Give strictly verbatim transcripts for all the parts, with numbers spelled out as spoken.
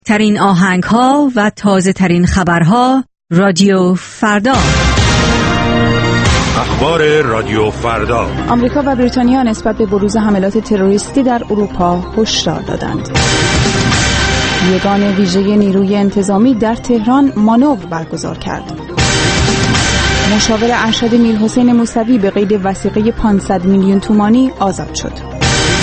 ترین آهنگ ها و تازه ترین خبرها رادیو فردا. اخبار رادیو فردا. آمریکا و بریتانیا نسبت به بروز حملات تروریستی در اروپا هشدار دادند. یگان ویژه نیروی انتظامی در تهران مانور برگزار کرد. مشاور ارشد میرحسین موسوی به قید وثیقه پانصد میلیون تومانی آزاد شد.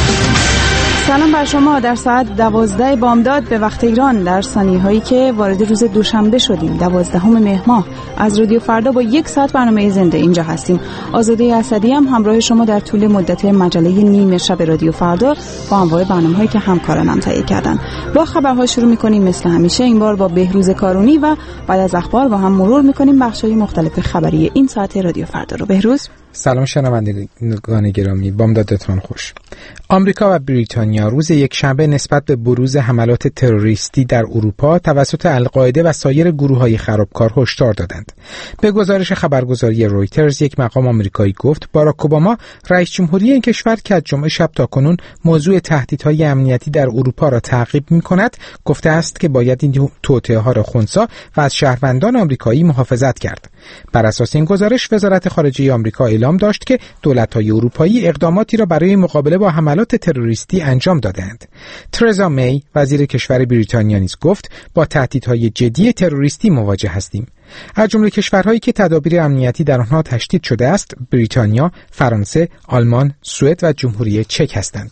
سلام بر شما. در ساعت دوازده بامداد به وقت ایران در ثانیه‌هایی که وارد روز دوشنبه شدیم، دوازدهم مهر ماه، از رادیو فردا با یک ساعت برنامه زنده اینجا هستیم. آزاده اسدی هم همراه شما در طول مدت مجله نیمه شب رادیو فردا با انواع برنامه‌هایی که همکارانم تهیه کردن. با خبرها شروع می‌کنیم مثل همیشه، این بار با بهروز کارونی و بعد از اخبار با هم مرور می‌کنیم بخش‌های مختلف خبری این ساعت رادیو فردا رو. بهروز، سلام شنوندگان گرامی، بامدادتان خوش. آمریکا و بریتانیا روز یکشنبه نسبت به بروز حملات تروریستی در اروپا توسط القاعده و سایر گروه‌های خرابکار هشدار دادند. به گزارش خبرگزاری رویترز، یک مقام آمریکایی گفت باراک اوباما رئیس جمهوری این کشور که از جمعه شب تاکنون موضوع تهدیدهای امنیتی در اروپا را تعقیب می‌کند، گفته است که باید این توطئه‌ها را خنثی و از شهروندان آمریکایی محافظت کرد. بر اساس این گزارش، وزارت خارجه آمریکا اعلام داشت که دولت‌های اروپایی اقداماتی را برای مقابله با حملات تروریستی انجام دادند. ترزا می، وزیر کشور بریتانیا، نیز گفت با تهدیدهای جدی تروریستی مواجه هستیم. از جمله کشورهایی که تدابیر امنیتی در آنها تشدید شده است، بریتانیا، فرانسه، آلمان، سوئد و جمهوری چک هستند.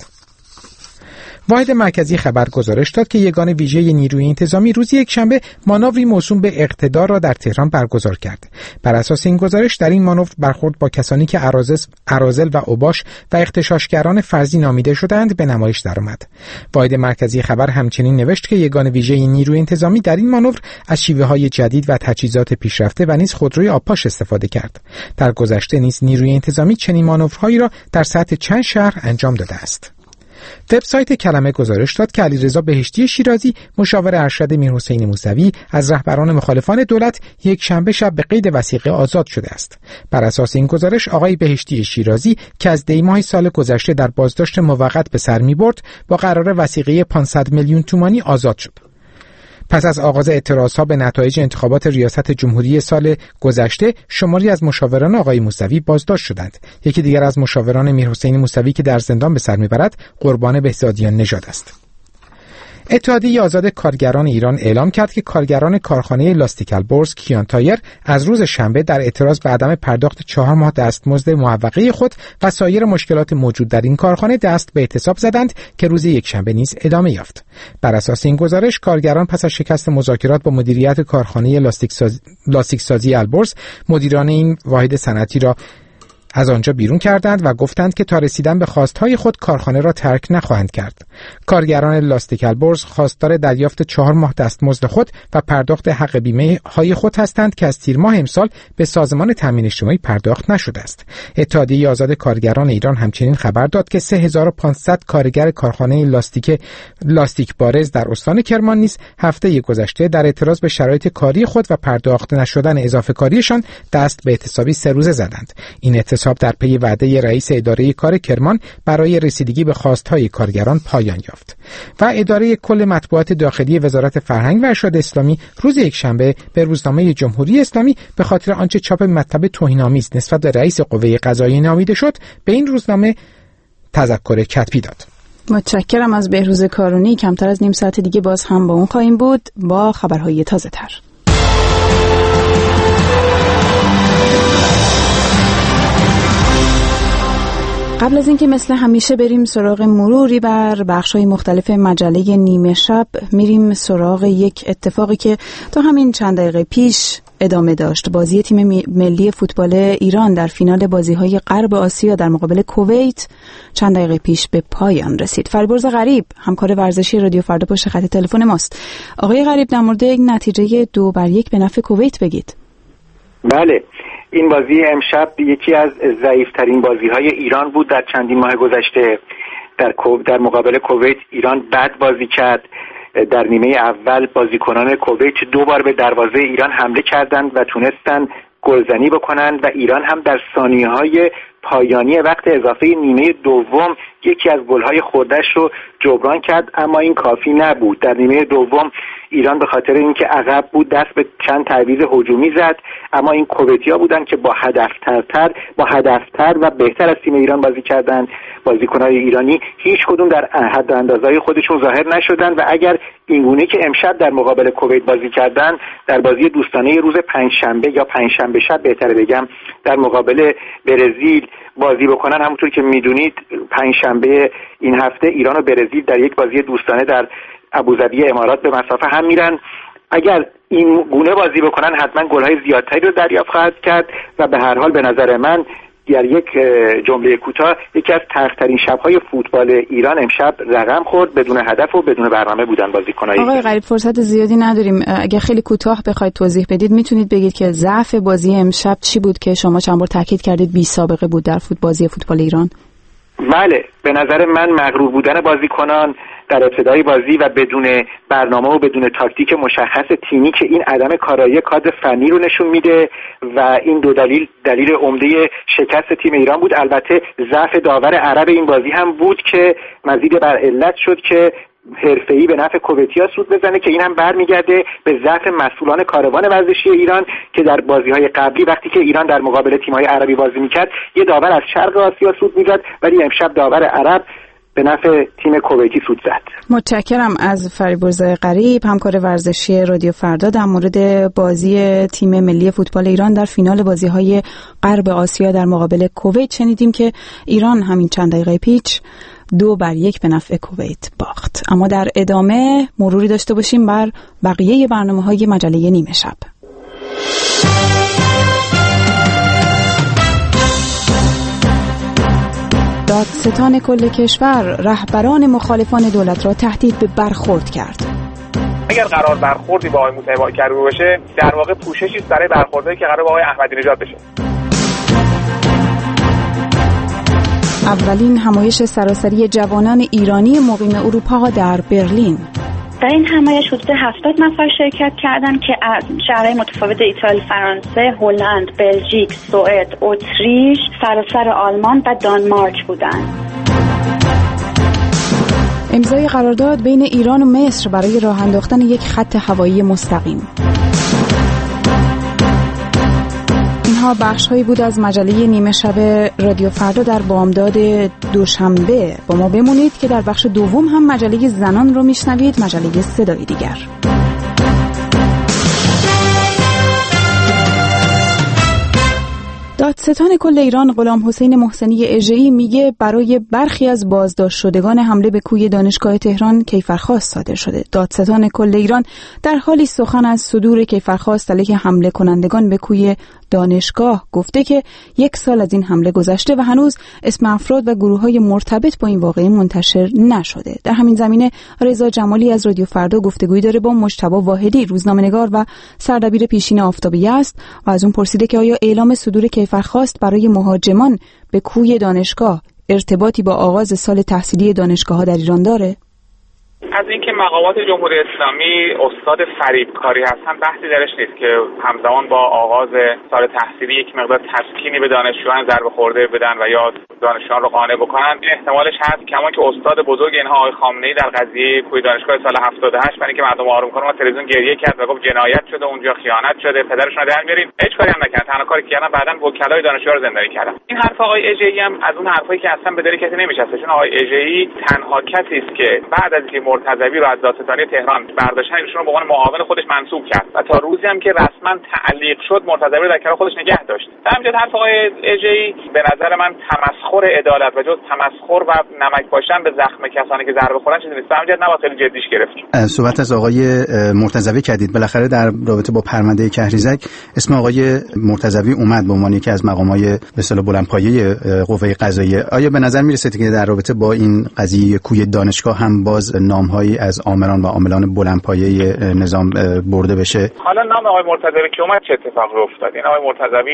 واحد مرکزی خبر گزارش داد که یگان ویژه نیروی انتظامی روز یکشنبه مانوری موسوم به اقتدار را در تهران برگزار کرد. بر اساس این گزارش، در این مانور برخورد با کسانی که اراذل و اوباش و اغتشاشگران فرضی نامیده شدند به نمایش درآمد. واحد مرکزی خبر همچنین نوشت که یگان ویژه نیروی انتظامی در این مانور از شیوه‌های جدید و تجهیزات پیشرفته و نیز خودروی آبپاش استفاده کرد. در گذشته نیز نیروی انتظامی چنین مانورهایی را در سطح چند شهر انجام داده است. وبسایت کلمه گزارش داد که علیرضا بهشتی شیرازی، مشاور ارشد میرحسین موسوی، از رهبران مخالفان دولت یک شنبه شب به قید وثیقه آزاد شده است. بر اساس این گزارش، آقای بهشتی شیرازی که از دی ماه سال گذشته در بازداشت موقت به سر می‌برد، با قرار وثیقه پانصد میلیون تومانی آزاد شد. پس از آغاز اعتراضها به نتایج انتخابات ریاست جمهوری سال گذشته، شماری از مشاوران آقای موسوی بازداشت شدند. یکی دیگر از مشاوران میرحسین موسوی که در زندان به سر میبرد، قربان بهزادیان نژاد است. اتحادیه آزاد کارگران ایران اعلام کرد که کارگران کارخانه لاستیک البرز کیان تایر از روز شنبه در اعتراض به عدم پرداخت چهار ماه دستمزد معوقه خود و سایر مشکلات موجود در این کارخانه دست به اعتصاب زدند که روز یکشنبه نیز ادامه یافت. بر اساس این گزارش، کارگران پس از شکست مذاکرات با مدیریت کارخانه لاستیک سازی, لاستیک سازی البرز، مدیران این واحد صنعتی را از آنجا بیرون کردند و گفتند که تا رسیدن به خواستهای خود کارخانه را ترک نخواهند کرد. کارگران لاستیک البرز خواستار دریافت چهار ماه دستمزد خود و پرداخت حق بیمه های خود هستند که از تیر ماه امسال به سازمان تامین اجتماعی پرداخت نشده است. اتحادیه آزاد کارگران ایران همچنین خبر داد که سه هزار و پانصد کارگر کارخانه لاستیک لاستیک بارز در استان کرمان نیز هفته گذشته در اعتراض به شرایط کاری خود و پرداخت نشدن اضافه کاریشان دست به اعتصابی سه روزه زدند. این اعتصاب در پی وعده رئیس اداره کار کرمان برای رسیدگی به خواستهای کارگران پایان یافت. و اداره کل مطبوعات داخلی وزارت فرهنگ و ارشاد اسلامی روز یکشنبه به روزنامه جمهوری اسلامی به خاطر آنچه چاپ مطلب توهین‌آمیز نسبت به رئیس قوه قضاییه نامیده شد، به این روزنامه تذکر کتبی داد. متشکرم از بهروز کارونی. کمتر از نیم ساعت دیگه باز هم با اون خواهیم بود با خبرهای تازه‌تر. قبل از اینکه مثل همیشه بریم سراغ مروری بر بخش‌های مختلف مجله نیمه شب، میریم سراغ یک اتفاقی که تا همین چند دقیقه پیش ادامه داشت. بازی تیم ملی فوتبال ایران در فینال بازی‌های غرب آسیا در مقابل کویت چند دقیقه پیش به پایان رسید. فریبرز غریب، همکار ورزشی رادیو فردا، پشت خط تلفن ماست. آقای غریب، در مورد یک نتیجه دو بر یک به نفع کویت بگید. بله، این بازی امشب یکی از ضعیف‌ترین بازی‌های ایران بود در چندین ماه گذشته. در در مقابل کویت ایران بد بازی کرد. در نیمه اول بازیکنان کویت دو بار به دروازه ایران حمله کردند و تونستن گلزنی بکنند و ایران هم در ثانیه‌های پایانی وقت اضافه نیمه دوم یکی از گل‌های خورده‌اش رو جبران کرد، اما این کافی نبود. در نیمه دوم ایران به خاطر اینکه عقب بود دست به چند تعویض هجومی زد، اما این کویتی‌ها بودن که با هدفترتر با هدفتر و بهتر از تیم ایران بازی کردند. بازیکن‌های ایرانی هیچ کدوم در حد اندازه‌های خودشون ظاهر نشدن و اگر اینگونه که امشب در مقابل کویت بازی کردن، در بازی دوستانه روز پنجشنبه یا پنجشنبه شب بهتره بگم در مقابل برزیل بازی بکنن، همونطور که میدونید پنجشنبه این هفته ایران و برزیل در یک بازی دوستانه در ابوظبی امارات به مسافه هم میرن. اگر این گونه بازی بکنن حتما گل‌های زیادتری رو دریافت خواهد کرد و به هر حال به نظر من در یک جمله کوتاه یکی از تلخ‌ترین شب‌های فوتبال ایران امشب رقم خورد. بدون هدف و بدون برنامه بودن بازیکن‌های. آقای غریب فرصت زیادی نداریم، اگه خیلی کوتاه بخواید توضیح بدید میتونید بگید که ضعف بازی امشب چی بود که شما چند بار تاکید کردید بی سابقه بود در فوتبال بازی فوتبال ایران؟ بله، به نظر من مغرور بودن بازیکنان در ابتدای بازی و بدون برنامه و بدون تاکتیک مشخص تیمی که این عدم کارایی کادر فنی رو نشون میده و این دو دلیل دلیل عمده شکست تیم ایران بود. البته ضعف داور عرب این بازی هم بود که مزید بر علت شد که حرفه‌ای به نفع کویتی‌ها سود بزنه که این هم برمیگرده به ضعف مسئولان کاروان ورزشی ایران که در بازی‌های قبلی وقتی که ایران در مقابل تیم‌های عربی بازی می‌کرد یه داور از شرق آسیا سود می‌زد، ولی امشب داور عرب به نفع تیم کویتی سود زد. متشکرم از فریبرز غریب، همکار ورزشی رادیو فردا، در مورد بازی تیم ملی فوتبال ایران در فینال بازی‌های غرب آسیا در مقابل کویت. شنیدیم که ایران همین چند دقیقه پیش دو بر یک به نفع کویت باخت. اما در ادامه مروری داشته باشیم بر بقیه برنامه‌های مجله نیمه شب. دادستان کل کشور رهبران مخالفان دولت را تهدید به برخورد کرد. اگر قرار برخوردی با آقای موسوی کرده باشه، در واقع پوششی است برای برخوردی که قرار با آقای احمدی نژاد بشه. اولین همایش سراسری جوانان ایرانی مقیم اروپا در برلین. در این همایش حدود هفتاد نفر شرکت کردند که از شهرهای متفاوت ایتالیا، فرانسه، هلند، بلژیک، سوئد، اتریش، سراسر آلمان و دانمارک بودند. امضای قرارداد بین ایران و مصر برای راه انداختن یک خط هوایی مستقیم. اینها بخش‌هایی بود از مجله نیمه شب رادیو فردا در بامداد دوشنبه. با ما بمونید که در بخش دوم هم مجله زنان رو میشنوید، مجله صدای دیگر. دادستان کل ایران غلام حسین محسنی اژه‌ای میگه برای برخی از بازداشت شدگان حمله به کوی دانشگاه تهران کیفرخواست صادر شده. دادستان کل ایران در حالی سخن از صدور کیفرخواست علیه حمله کنندگان به کوی دانشگاه گفته که یک سال از این حمله گذشته و هنوز اسم افراد و گروه‌های مرتبط با این واقعه منتشر نشده. در همین زمینه رضا جمالی از رادیو فردا گفتگویی داره با مجتبی واحدی، روزنامه‌نگار و سردبیر پیشین آفتابی است و از اون پرسیده که آیا اعلام صدور کیفرخواست برای مهاجمان به کوی دانشگاه ارتباطی با آغاز سال تحصیلی دانشگاه‌ها در ایران داره؟ از اینکه مقامات جمهوری اسلامی استاد فریبکاری هستن بحثی درش نیست که همزمان با آغاز سال تحصیلی یک مقدار تسکینی به دانشجویان ضربه خورده بدن و یا دانشجویان رو قانع بکنن. این احتمالش هست، کما که استاد بزرگ اینها آقای خامنه‌ای در قضیه کوی دانشگاه سال هفتاد و هشت برای اینکه مردم آروم کنه و تلویزیون گریه کرد و گفت جنایت شده اونجا، خیانت شده، پدرشون رو در میاریم، هیچ کاری هم نکردن. تنها کاری که کردن بعداً وکلای دانشجو رو زندانی کردن. این حرف آقای اژه‌ای هم از اون حرفایی که اصلا به دل کسی نمیشسته، چون آقای اژه‌ای تنها کسی است که بعد از اینکه مرتضوی رو از دادستانی تهران برداشتن ایشون رو به عنوان معاون خودش منصوب کرد و تا روزی هم که رسما تعلیق شد مرتضوی رو در کنار خودش نگه داشت. در همین حرف آقای اژه‌ای به نظر من تمسخر عدالت و جز تمسخر و نمک پاشتن به زخم کسانی که ضربه خوردن چیزی نیست. همینجوری نباید خیلی جدیش گرفت. صحبت از آقای مرتضوی کردید، بالاخره در رابطه با پرونده کهریزک اسم آقای مرتضوی اومد به عنوان یکی از مقام‌های به اصطلاح بلندپایه قوه قضاییه. آیا به نظر میرسه که در رابطه با این قضیه کوی دانشگاه هم باز نام‌هایی از آمران و عاملان بلندپایه نظام برده بشه؟ حالا نام آقای مرتضوی که اومد چه اتفاقی افتاد؟ این آقای مرتضوی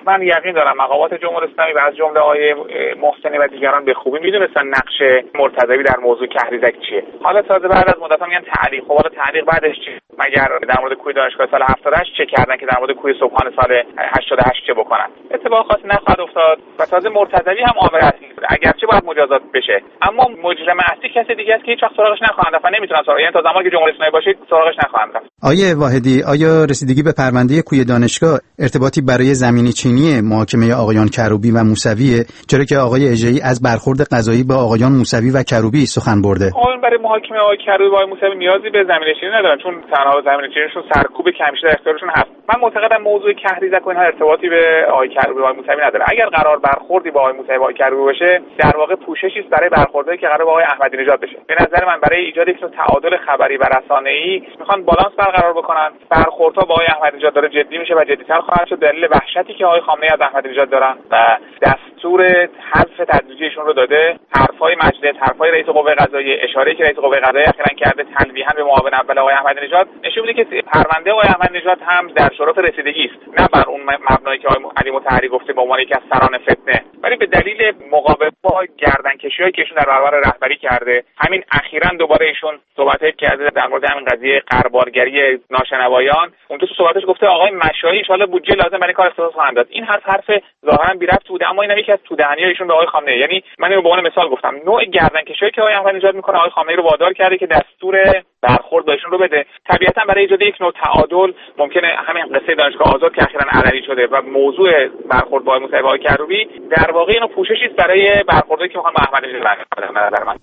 من یقین دارم مقامات جمهوری اسلامی و از جمله آقای محسنی و دیگران به خوبی میدونستن نقش مرتضوی در موضوع کهریزک چیه. حالا تازه بعد از مدت میگن تعلیق. خب حالا تعلیق بعدش چی؟ مگر در مورد کوی دانشگاه سال هفتاد و هشت چه کردن که در مورد کوی صبحانه سال هشتاد و هشت چه بکنن؟ اتفاق خاصی نخواهد افتاد و تازه مرتضوی هم عامل اصلی بوده، اگرچه باید مجازات بشه، اما مجرم اصلی کسی دیگه است که هیچ وقت سراغش نخواهند رفت و نمیتونن سراغ، یعنی تا زمانی که جمهوری اسلامی باشه سراغش نخواهند رفت. آیه واحدی، آیا رسیدگی به پرونده کوی دانشگاه ارتباطی برای زمینی چینی محاکمه آقایان کروبی و موسویه، چرا که آقای اژه‌ای از برخورد قضایی با آقایان موسوی و کروبی سخن برده؟ آقایان برای محاکمه آقای کروبی و آقای موسوی نیازی به زمینه چینی ندارن، چون تنها زمینه چینیشون سرکوب کمیشه در اختیارشون هست. من معتقدم موضوع کهریزک و اینها ارتباطی به آقای کروبی و آقای موسوی نداره. اگر قرار برخوردی با آقای موسوی و آقای کروبی باشه، در واقع پوششی است برای برخوردی که قرار با آقای احمدی نژاد بشه. به نظر من برای ایجاد یک تعادل خبری و رسانه‌ای میخوان بالانس برقرار بکنن. برخوردها با آقای احمدی نژاد داره جدی میشه و جدی‌تر خواهد شد، دلیل وحشتی که آقای خامنه‌ای از احمدی نژاد دارن و دستور حذف تدریجیشون رو داده. حرفای مجلس، حرفای رئیس قوه قضاییه، اشاره‌ای که رئیس قوه قضاییه اخیراً کرده تلویحاً به معاون اول آقای احمدی نژاد نشون میده که پرونده آقای احمدی نژاد هم در شرف رسیدگی است، نه بر اون مبنایی که آقای علی مطهری گفته به عنوان یکی از سران فتنه، ولی به دلیل مقابله با گردنکشی‌هایی که ایشون در برابر رهبری کرده. همین اخیراً دوباره ایشون صحبتایی کرده در مورد همین قضیه قربالگری ناشنوایان، اونجا تو صحبتش گفته آقای مشایی ان شاءالله بودجه لازم برای کار استفاده خواهند داد. این حرف حرف ظاهراً بی ربط بوده، اما این هم یکی از تودهنی ایشون به آقای خامنه‌ای، یعنی من اینو به عنوان مثال گفتم، نوع گردنکشی‌ای که آقای احمدی نژاد میکنه آقای خامنه‌ای رو وادار کرده که دستور برخورد با ایشون رو بده. طبیعتاً برای ایجاد یک نوع تعادل ممکنه همین قصه دانشگاه آزاد که اخیراً علنی شده و موضوع برخورد با موسوی و آقای کروبی در واقع اینو پوششی است برای برخوردی که میخوان با احمدی نژاد انجام بدن.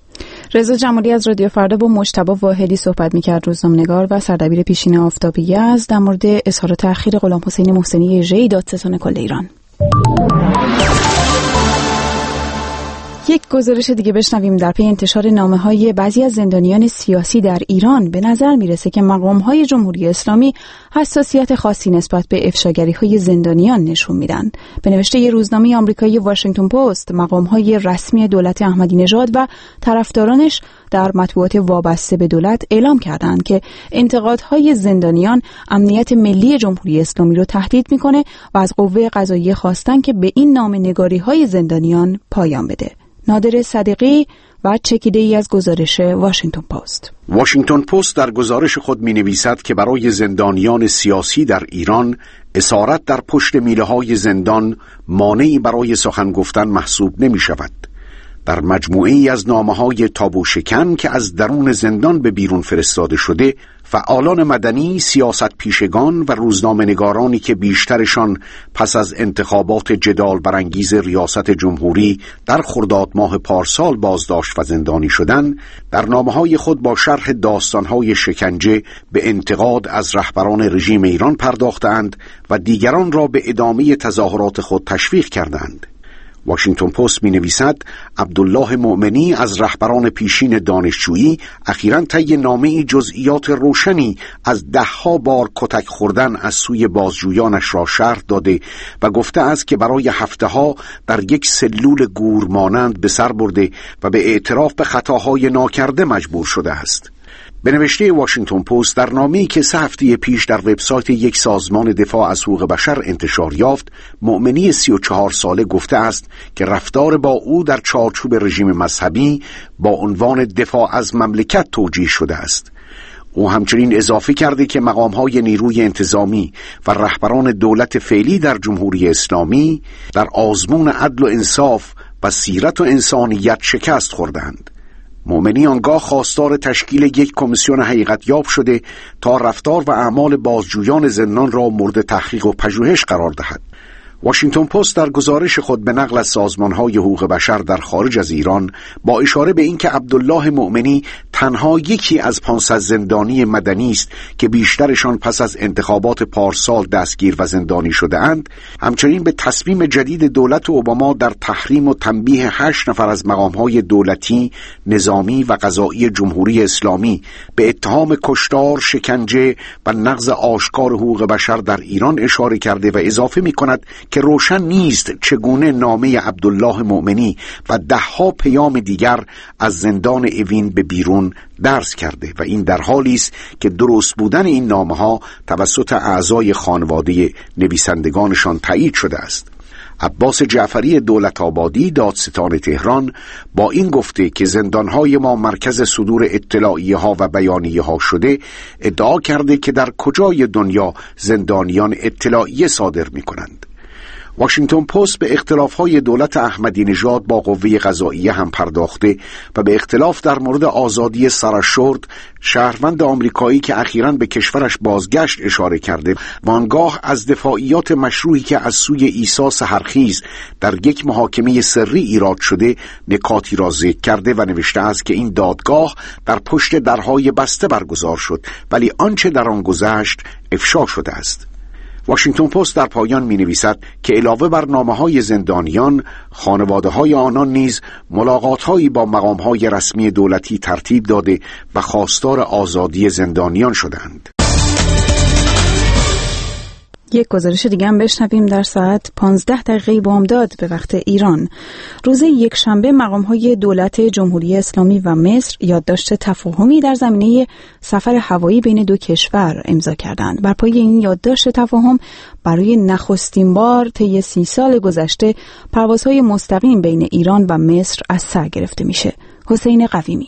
رضا جمالی از رادیو فردا با مجتبی واحدی صحبت می‌کرد، روزنامه‌نگار و سردبیر پیشین آفتابی یزد، در مورد اظهار و تأخیر غلامحسین محسنی اژه‌ای دادستان کل ایران. یک گزارش دیگه بشنویم. در پی انتشار نامه‌های بعضی از زندانیان سیاسی در ایران به نظر میرسه که مقام‌های جمهوری اسلامی حساسیت خاصی نسبت به افشاگری‌های زندانیان نشون میدن. به نوشته ی روزنامه آمریکایی واشنگتن پست، مقام‌های رسمی دولت احمدی نژاد و طرفدارانش در مطبوعات وابسته به دولت اعلام کردند که انتقادهای زندانیان امنیت ملی جمهوری اسلامی رو تهدید میکنه و از قوه قضاییه خواستن که به این نامه‌نگاری‌های زندانیان پایان بده. نادر صدیقی و چکیده ای از گزارش واشنگتن پست. واشنگتن پست در گزارش خود می نویسد که برای زندانیان سیاسی در ایران اسارت در پشت میله های زندان مانعی برای سخن گفتن محسوب نمی شود. در مجموعه‌ای از نامه‌های تابو شکن که از درون زندان به بیرون فرستاده شده، فعالان مدنی، سیاست پیشگان و روزنامه‌نگارانی که بیشترشان پس از انتخابات جدال برانگیز ریاست جمهوری در خرداد ماه پارسال بازداشت و زندانی شدند، در نامه‌های خود با شرح داستان‌های شکنجه به انتقاد از رهبران رژیم ایران پرداختند و دیگران را به ادامه تظاهرات خود تشویق کردند. واشنگتن پست می نویسد عبدالله مؤمنی از رهبران پیشین دانشجویی اخیراً طی نامه‌ای جزئیات روشنی از دهها بار کتک خوردن از سوی بازجویانش را شرح داده و گفته است که برای هفته‌ها در یک سلول گور مانند به سر برده و به اعتراف به خطاهای ناکرده مجبور شده است. به نوشته واشنگتن پست، در نامه‌ای که سه هفته پیش در وبسایت یک سازمان دفاع از حقوق بشر انتشار یافت، مؤمنی سی و چهار ساله گفته است که رفتار با او در چارچوب رژیم مذهبی با عنوان دفاع از مملکت توجیه شده است. او همچنین اضافه کرده که مقام‌های نیروی انتظامی و رهبران دولت فعلی در جمهوری اسلامی در آزمون عدل و انصاف و سیرت و انسانیت شکست خوردند. مؤمنی آنگاه خواستار تشکیل یک کمیسیون حقیقت یاب شده تا رفتار و اعمال بازجویان زندان را مورد تحقیق و پژوهش قرار دهد. واشنگتن پست در گزارش خود به نقل از سازمان‌های حقوق بشر در خارج از ایران با اشاره به اینکه عبدالله مؤمنی تنها یکی از پانصد زندانی مدنی است که بیشترشان پس از انتخابات پارسال دستگیر و زندانی شده اند، همچنین به تصمیم جدید دولت اوباما در تحریم و تنبیه هشت نفر از مقام‌های دولتی، نظامی و قضایی جمهوری اسلامی به اتهام کشتار، شکنجه و نقض آشکار حقوق بشر در ایران اشاره کرده و اضافه می‌کند که روشن نیست چگونه نامه عبدالله مؤمنی و دهها پیام دیگر از زندان اوین به بیرون درس کرده و این در حالی است که درست بودن این نامه ها توسط اعضای خانواده نویسندگانشان تایید شده است. عباس جعفری دولت آبادی دادستان تهران با این گفته که زندانهای ما مرکز صدور اطلاعیه ها و بیانیه ها شده، ادعا کرده که در کجای دنیا زندانیان اطلاعیه صادر می کنند. واشنگتن پست به اختلاف‌های دولت احمدی نژاد با قوه قضاییه هم پرداخته و به اختلاف در مورد آزادی سارا شورد، شهروند آمریکایی که اخیراً به کشورش بازگشت، اشاره کرده و آنگاه از دفاعیات مشروعی که از سوی عیسی سحرخیز در یک محاکمه سری ایراد شده نکاتی را ذکر کرده و نوشته است که این دادگاه در پشت درهای بسته برگزار شد ولی آنچه در آن گذشت افشا شده است. واشنگتن پست در پایان می نویسد که علاوه بر نامه‌های زندانیان، خانواده‌های آنان نیز ملاقات‌هایی با مقام‌های رسمی دولتی ترتیب داده و خواستار آزادی زندانیان شدند. یک گزارش دیگه هم بشنویم. در ساعت پانزده دقیقه بامداد به وقت ایران، روز یکشنبه مقام‌های دولت جمهوری اسلامی و مصر یادداشت تفاهمی در زمینه سفر هوایی بین دو کشور امضا کردند. بر پایه این یادداشت تفاهم برای نخستین بار طی سی سال گذشته پروازهای مستقیم بین ایران و مصر از سر گرفته میشه. حسین قویمی.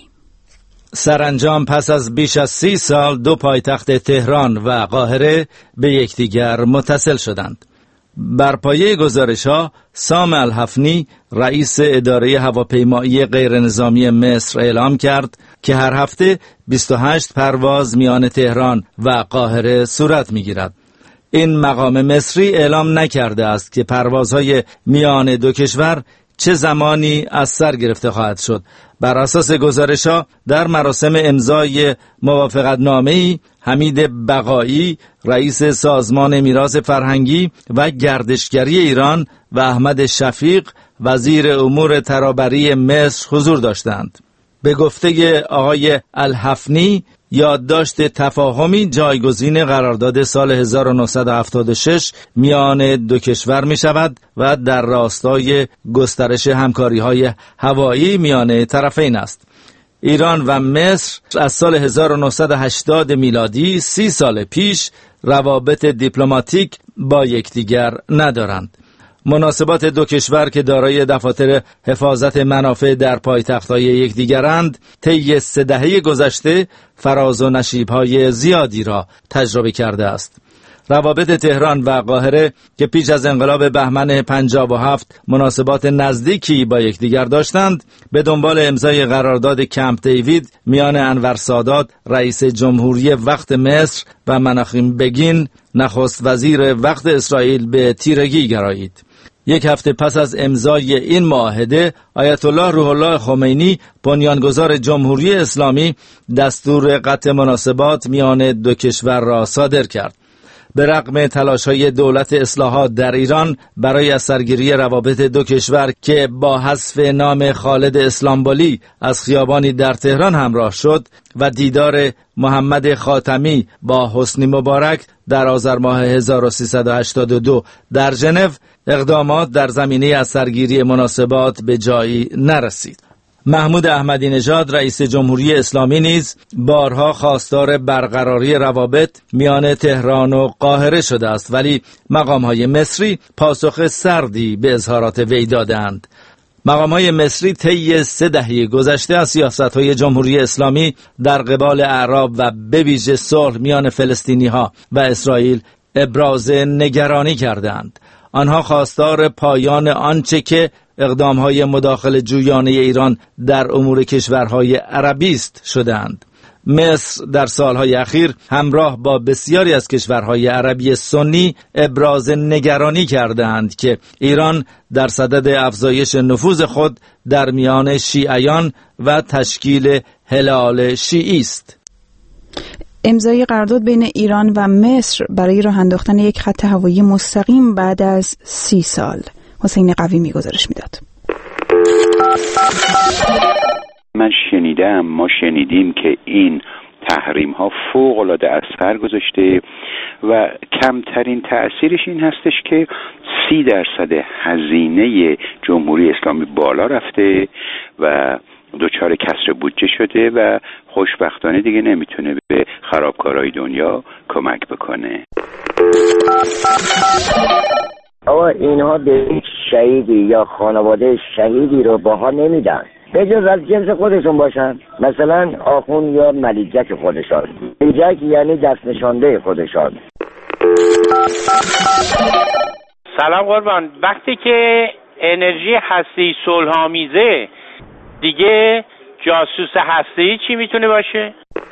سرانجام پس از بیش از سی سال دو پایتخت تهران و قاهره به یکدیگر متصل شدند. بر پایه گزارش‌ها سام الحفنی رئیس اداره هواپیمایی غیرنظامی مصر اعلام کرد که هر هفته بیست و هشت پرواز میان تهران و قاهره صورت می‌گیرد. این مقام مصری اعلام نکرده است که پروازهای میان دو کشور چه زمانی از سر گرفته خواهد شد. بر اساس گزارش‌ها در مراسم امضای موافقتنامه‌ای حمید بقایی رئیس سازمان میراث فرهنگی و گردشگری ایران و احمد شفیق وزیر امور ترابری مصر حضور داشتند. به گفته آقای الحفنی یادداشت تفاهمی جایگزین قرارداد سال هزار و نهصد و هفتاد و شش میان دو کشور می شود و در راستای گسترش همکاری‌های هوایی میان طرفین است. ایران و مصر از سال هزار و نهصد و هشتاد میلادی سی سال پیش روابط دیپلماتیک با یکدیگر ندارند. مناسبات دو کشور که دارای دفاتر حفاظت منافع در پایتخت‌های یکدیگرند طی سه دهه گذشته فراز و نشیب‌های زیادی را تجربه کرده است. روابط تهران و قاهره که پیش از انقلاب بهمن پنجاه و هفت مناسبات نزدیکی با یکدیگر داشتند، به دنبال امضای قرارداد کمپ دیوید میان انور سادات رئیس جمهوری وقت مصر و مناخیم بگین نخست وزیر وقت اسرائیل به تیرگی گرایید. یک هفته پس از امضای این معاهده، آیت الله روح الله خمینی بنیانگذار جمهوری اسلامی دستور قطع مناسبات میان دو کشور را صادر کرد. به رغم تلاش‌های دولت اصلاحات در ایران برای از سرگیری روابط دو کشور که با حذف نام خالد اسلامبولی از خیابانی در تهران همراه شد و دیدار محمد خاتمی با حسنی مبارک در آذر ماه هزار و سیصد و هشتاد و دو در ژنو، اقدامات در زمینه از سرگیری مناسبات به جایی نرسید. محمود احمدی نژاد رئیس جمهوری اسلامی نیز بارها خواستار برقراری روابط میان تهران و قاهره شده است، ولی مقام‌های مصری پاسخ سردی به اظهارات وی دادند. مقام‌های مصری طی سه دهه گذشته از سیاست‌های جمهوری اسلامی در قبال اعراب و به ویژه صلح میان فلسطینی‌ها و اسرائیل ابراز نگرانی کردند. آنها خواستار پایان آنچه که اقدام‌های مداخله جویانه ایران در امور کشورهای عربی است شدند. مصر در سالهای اخیر همراه با بسیاری از کشورهای عربی سنی ابراز نگرانی کردند که ایران در صدد افزایش نفوذ خود در میان شیعیان و تشکیل هلال شیعی است. امضای قرارداد بین ایران و مصر برای راه انداختن یک خط هوایی مستقیم بعد از سی سال. حسین قویمی گزارش میداد. من شنیدم، ما شنیدیم که این تحریم ها فوق العاده اثر گذاشته و کمترین تأثیرش این هستش که سی درصد هزینه جمهوری اسلامی بالا رفته و دچار کسر بودجه شده و خوشبختانه دیگه نمیتونه به خرابکارهای دنیا کمک بکنه. آقا اینها به هیچ شهیدی یا خانواده شهیدی رو باها نمیدن به جز از جنس خودشون باشن، مثلا آخون یا ملیجک خودشان. ملیجک یعنی دست نشانده خودشان. سلام قربان، وقتی که انرژی هستی صلح‌آمیزه دیگه جاسوس هستی چی میتونه باشه؟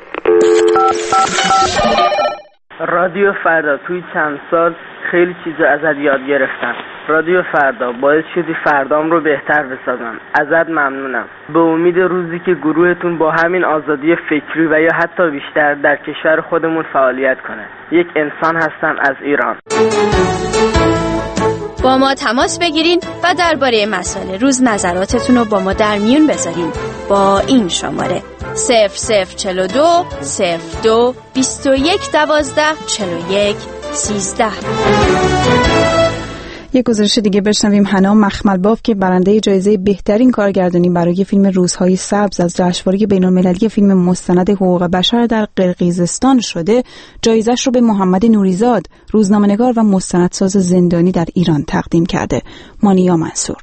رادیو فردا توی چند سال خیلی چیزا ازت یاد گرفتم. رادیو فردا باعث شدی فردام رو بهتر بسازم. ازت ممنونم. به امید روزی که گروهتون با همین آزادی فکری و یا حتی بیشتر در کشور خودمون فعالیت کنه. یک انسان هستم از ایران. با ما تماس بگیرین و درباره مسائل روز نظراتتون رو با ما در میون بذارین با این شماره صفر صفر چهل و دو صفر دو بیست و یک دوازده چهل و یک سیزده. یک گزارش دیگه بشنویم. حنا مخملباف که برنده جایزه بهترین کارگردانی برای فیلم روزهای سبز از جشنواره بین‌المللی فیلم مستند حقوق بشر در قرقیزستان شده، جایزش رو به محمد نوریزاد، روزنامه‌نگار و مستندساز زندانی در ایران تقدیم کرده. مانیا منصور.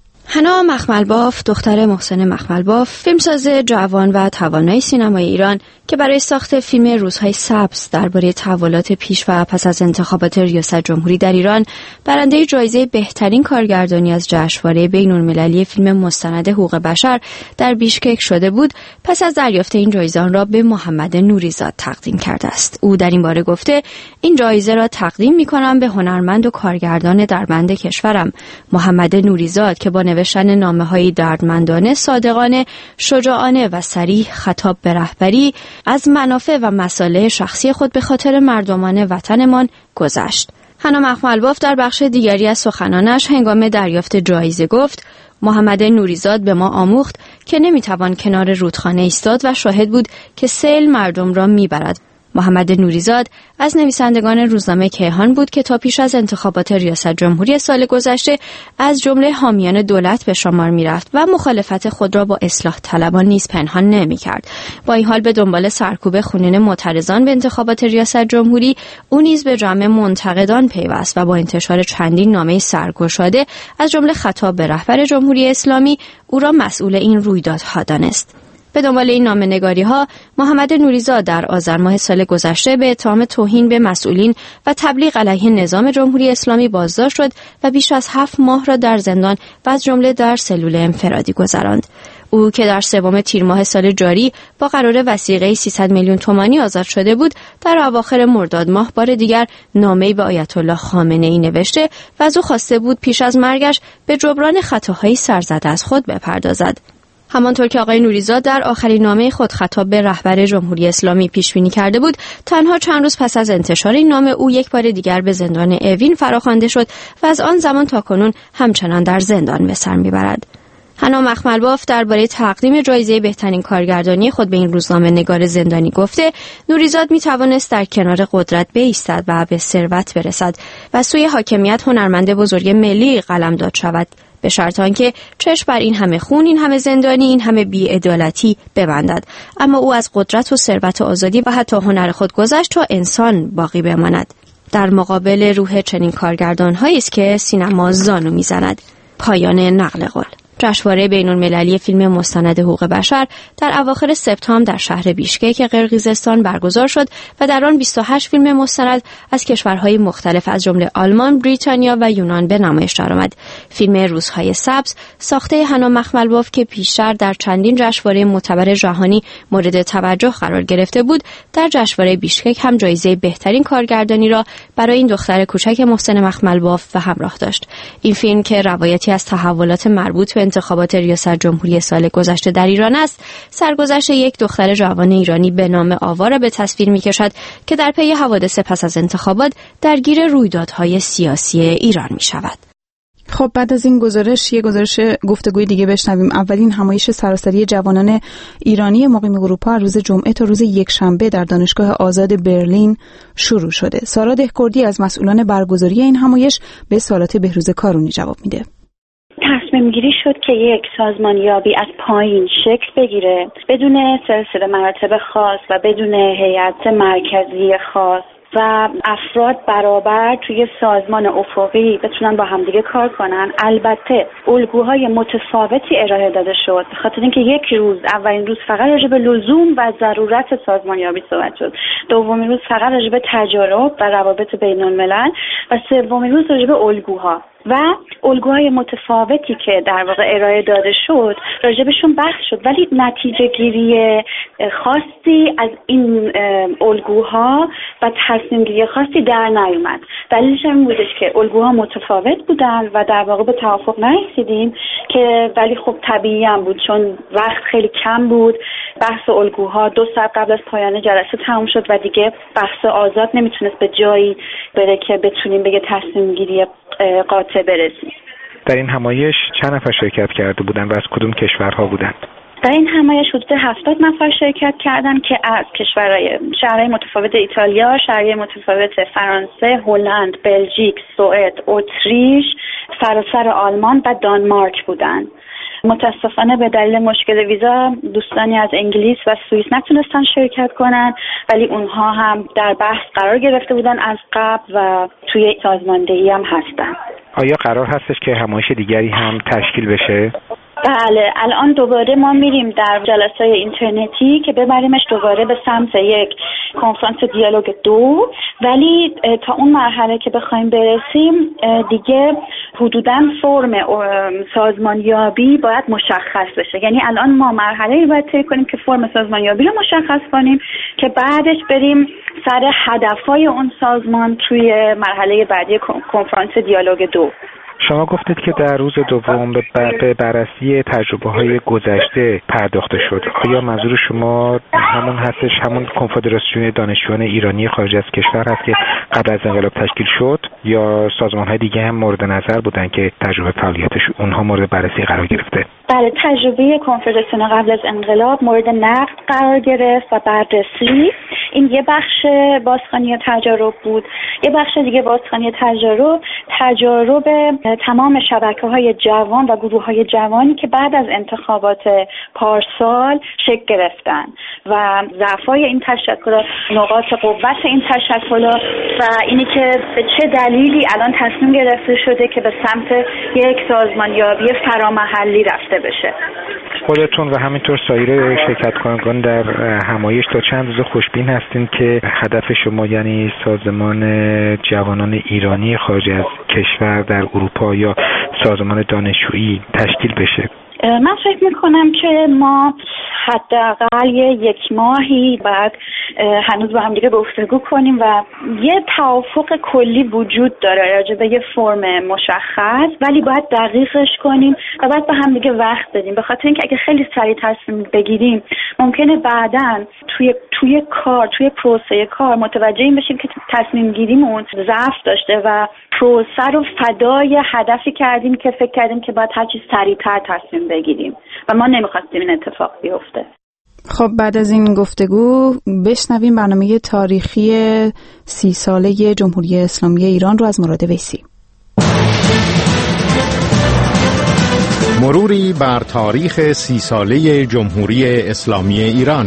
حنا مخملباف دختر محسن مخملباف، فیلمساز جوان و توانای سینمای ایران که برای ساخت فیلم روزهای سبز درباره تحولات پیش و پس از انتخابات ریاست جمهوری در ایران برنده جایزه بهترین کارگردانی از جشنواره بین‌المللی فیلم مستند حقوق بشر در بیشکک شده بود، پس از دریافت این جایزه آن را به محمد نوریزاد تقدیم کرده است. او در این باره گفته: این جایزه را تقدیم می‌کنم به هنرمند و کارگردان دربند کشورم محمد نوریزاد که با نوشتن نامه‌های دردمندانه، صادقانه، شجاعانه و صریح خطاب به رهبری از منافع و مصالح شخصی خود به خاطر مردمان وطنمان گذشت. حنا مخملباف در بخش دیگری از سخنانش هنگام دریافت جایزه گفت: محمد نوریزاد به ما آموخت که نمیتوان کنار رودخانه ایستاد و شاهد بود که سیل مردم را میبرد. محمد نوریزاد از نویسندگان روزنامه کیهان بود که تا پیش از انتخابات ریاست جمهوری سال گذشته از جمله حامیان دولت به شمار می‌رفت و مخالفت خود را با اصلاح طلبان نیز پنهان نمی‌کرد. با این حال به دنبال سرکوب خونین معترضان به انتخابات ریاست جمهوری، او نیز به جمع منتقدان پیوست و با انتشار چندین نامه سرگشاده از جمله خطاب به رهبر جمهوری اسلامی، او را مسئول این رویدادها دانست. به دنبال این نامه‌نگاری‌ها، محمد نوریزاد در آذر ماه سال گذشته به اتهام توهین به مسئولین و تبلیغ علیه نظام جمهوری اسلامی بازداشت شد و بیش از هفت ماه را در زندان و از جمله در سلول انفرادی گذراند. او که در سوم تیر ماه سال جاری با قرار وثیقه سیصد میلیون تومانی آزاد شده بود، در اواخر مرداد ماه بار دیگر نامه‌ای به آیت الله خامنه‌ای نوشته و از او خواسته بود پیش از مرگش به جبران خطاهای سرزده از خود بپردازد. همانطور که آقای نوریزاد در آخرین نامه خود خطاب به رهبر جمهوری اسلامی پیش بینی کرده بود، تنها چند روز پس از انتشار این نامه او یک بار دیگر به زندان اوین فراخوانده شد و از آن زمان تا کنون همچنان در زندان به سر میبرد. حنا مخملباف درباره تقدیم جایزه بهترین کارگردانی خود به این روزنامه نگار زندانی گفته: نوریزاد می توانست در کنار قدرت بایستد و به ثروت برسد و سوی حاکمیت هنرمند بزرگ ملی قلمداد شود، به شرط آنکه چشم بر این همه خون، این همه زندانی، این همه بی‌عدالتی ببندد. اما او از قدرت و ثروت و آزادی و حتی هنر خود گذشت تا انسان باقی بماند. در مقابل روح چنین کارگردان‌هایی است که سینما زانو می‌زند. پایان نقل قول. جشنواره بین‌المللی فیلم مستند حقوق بشر در اواخر سپتامبر در شهر بیشکک قرقیزستان برگزار شد و در آن بیست و هشت فیلم مستند از کشورهای مختلف از جمله آلمان، بریتانیا و یونان به نمایش درآمد. فیلم روزهای سبز ساخته حنا مخملباف که پیشتر در چندین جشنواره معتبر جهانی مورد توجه قرار گرفته بود، در جشنواره بیشکک هم جایزه بهترین کارگردانی را برای این دختر کوچک محسن مخملباف به همراه داشت. این فیلم که روایتی از تحولات مربوط به انتخابات ریاست جمهوری سال گذشته در ایران است، سرگذشت یک دختر جوان ایرانی به نام آوا را به تصویر می‌کشد که در پی حوادث پس از انتخابات درگیر رویدادهای سیاسی ایران می‌شود. خب بعد از این گزارش یه گزارش گفتگوی دیگه بشنویم. اولین همایش سراسری جوانان ایرانی مقیم اروپا روز جمعه تا روز یکشنبه در دانشگاه آزاد برلین شروع شده. سارا دهکردی از مسئولان برگزاری این همایش به سوالات بهروز کارونی جواب میده. تصمیم گیری شد که یک سازمانیابی از پایین شکل بگیره بدون سلسله مراتب خاص و بدون هیئت مرکزی خاص و افراد برابر توی سازمان افقی بتونن با همدیگه کار کنن. البته الگوهای متفاوتی ارائه داده شد به خاطر اینکه یک روز اولین روز فقط راجع به لزوم و ضرورت سازمانیابی صحبت شد، دومین روز فقط راجع به تجارب و روابط بین الملل و سومین روز راجع به الگوها و الگوهای متفاوتی که در واقع ارائه داده شد راجبشون بحث شد، ولی نتیجه گیری خاصی از این الگوها و تصمیم گیری خاصی در نیومد. دلیلش این بودش که الگوها متفاوت بودن و در واقع به توافق نرسیدیم که ولی خب طبیعی هم بود چون وقت خیلی کم بود. بحث الگوها دو ساعت قبل از پایان جلسه تموم شد و دیگه بحث آزاد نمیتونست به جایی بره که بتونیم به تصمیم گیری قاطع برسیم. در این همایش چند نفر شرکت کرده بودند و از کدوم کشورها بودند؟ در این همایش حدود هفتاد نفر شرکت کردند که از کشورهای شهرهای متفاوت ایتالیا، شهرهای متفاوت فرانسه، هلند، بلژیک، سوئد، اتریش، سراسر آلمان و دانمارک بودند. متاسفانه به دلیل مشکل ویزا دوستانی از انگلیس و سوئیس نتونستن شرکت کنن، ولی اونها هم در بحث قرار گرفته بودن از قبل و توی سازماندهی هم هستن. آیا قرار هستش که همایش دیگری هم تشکیل بشه؟ بله، الان دوباره ما میریم در جلسه‌های اینترنتی که ببریمش دوباره به سمت یک کنفرانس دیالوگ دو، ولی تا اون مرحله که بخوایم برسیم دیگه حدوداً فرم سازمانیابی باید مشخص بشه. یعنی الان ما مرحله‌ای باید طی کنیم که فرم سازمانیابی رو مشخص کنیم که بعدش بریم سر هدفهای اون سازمان توی مرحله بعدی کنفرانس دیالوگ دو. شما گفتید که در روز دوم به بررسی تجربه های گذشته پرداخته شد. آیا منظور شما همون هستش، همون کنفدراسیون دانشجویان ایرانی خارج از کشور هست که قبل از انقلاب تشکیل شد، یا سازمان های دیگه هم مورد نظر بودن که تجربه فعالیتش اونها مورد بررسی قرار گرفته؟ بله، تجربه کنفدراسیون قبل از انقلاب مورد نقد قرار گرفت و بررسی. این یه بخش بازخوانی تجارب بود. یه بخش دیگه بازخوانی تجارب تجارب تمام شبکه‌های جوان و گروه‌های جوانی که بعد از انتخابات پارسال شکل گرفتن و ضعف‌های این تشکلات، نقاط قوت این تشکلات و اینی که به چه دلیلی الان تصمیم گرفته شده که به سمت یک سازمانیابی فرامحلی رفته بشه. خودتون و همینطور سایر شرکت کنندگان در همایش تا چند روز خوشبین هستین که هدف شما یعنی سازمان جوانان ایرانی خارج از کشور در اروپا یا سازمان دانشجویی تشکیل بشه؟ من فکر میکنم که ما حداقل یک ماهی بعد هنوز با هم دیگه گفتگو کنیم و یه توافق کلی وجود داره راجع به یه فرم مشخص، ولی باید دقیقش کنیم و باید با هم دیگه وقت بدیم، به خاطر اینکه اگه خیلی سریع تصمیم بگیریم ممکنه بعداً توی توی کار توی پروسه کار متوجه این بشیم که تصمیم گیریمون ضعف داشته و پروسه رو فدای هدفی کردیم که فکر کردیم که باید هر چیز سریعتر تصمیم بگیریم و ما نمیخواستیم این اتفاق بیفته. خب بعد از این گفتگو بشنویم برنامه تاریخی سی ساله جمهوری اسلامی ایران رو از مراد ویسی. مروری بر تاریخ سی ساله جمهوری اسلامی ایران.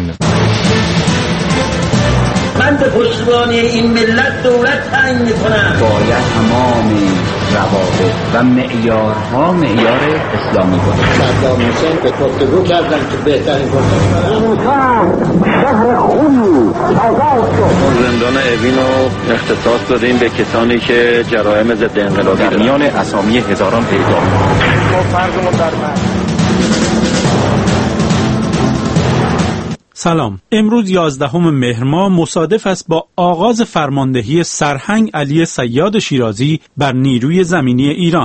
من به پشتیبانی این ملت دولت تعیین میکنم. باید تمام روابط و معیارها معیار اسلامی باشه. صدام حسین به گفتگو کردن که بهترین گفتگو این شهر شهر خونی آزاد شد. زندان اوین رو اختصاص دادیم به کسانی که جرایم ضد انقلابی در میان اسامی هزاران پیدا. ما فرضمون در من. سلام. امروز یازدهم مهر ماه مصادف است با آغاز فرماندهی سرهنگ علی صیاد شیرازی بر نیروی زمینی ایران.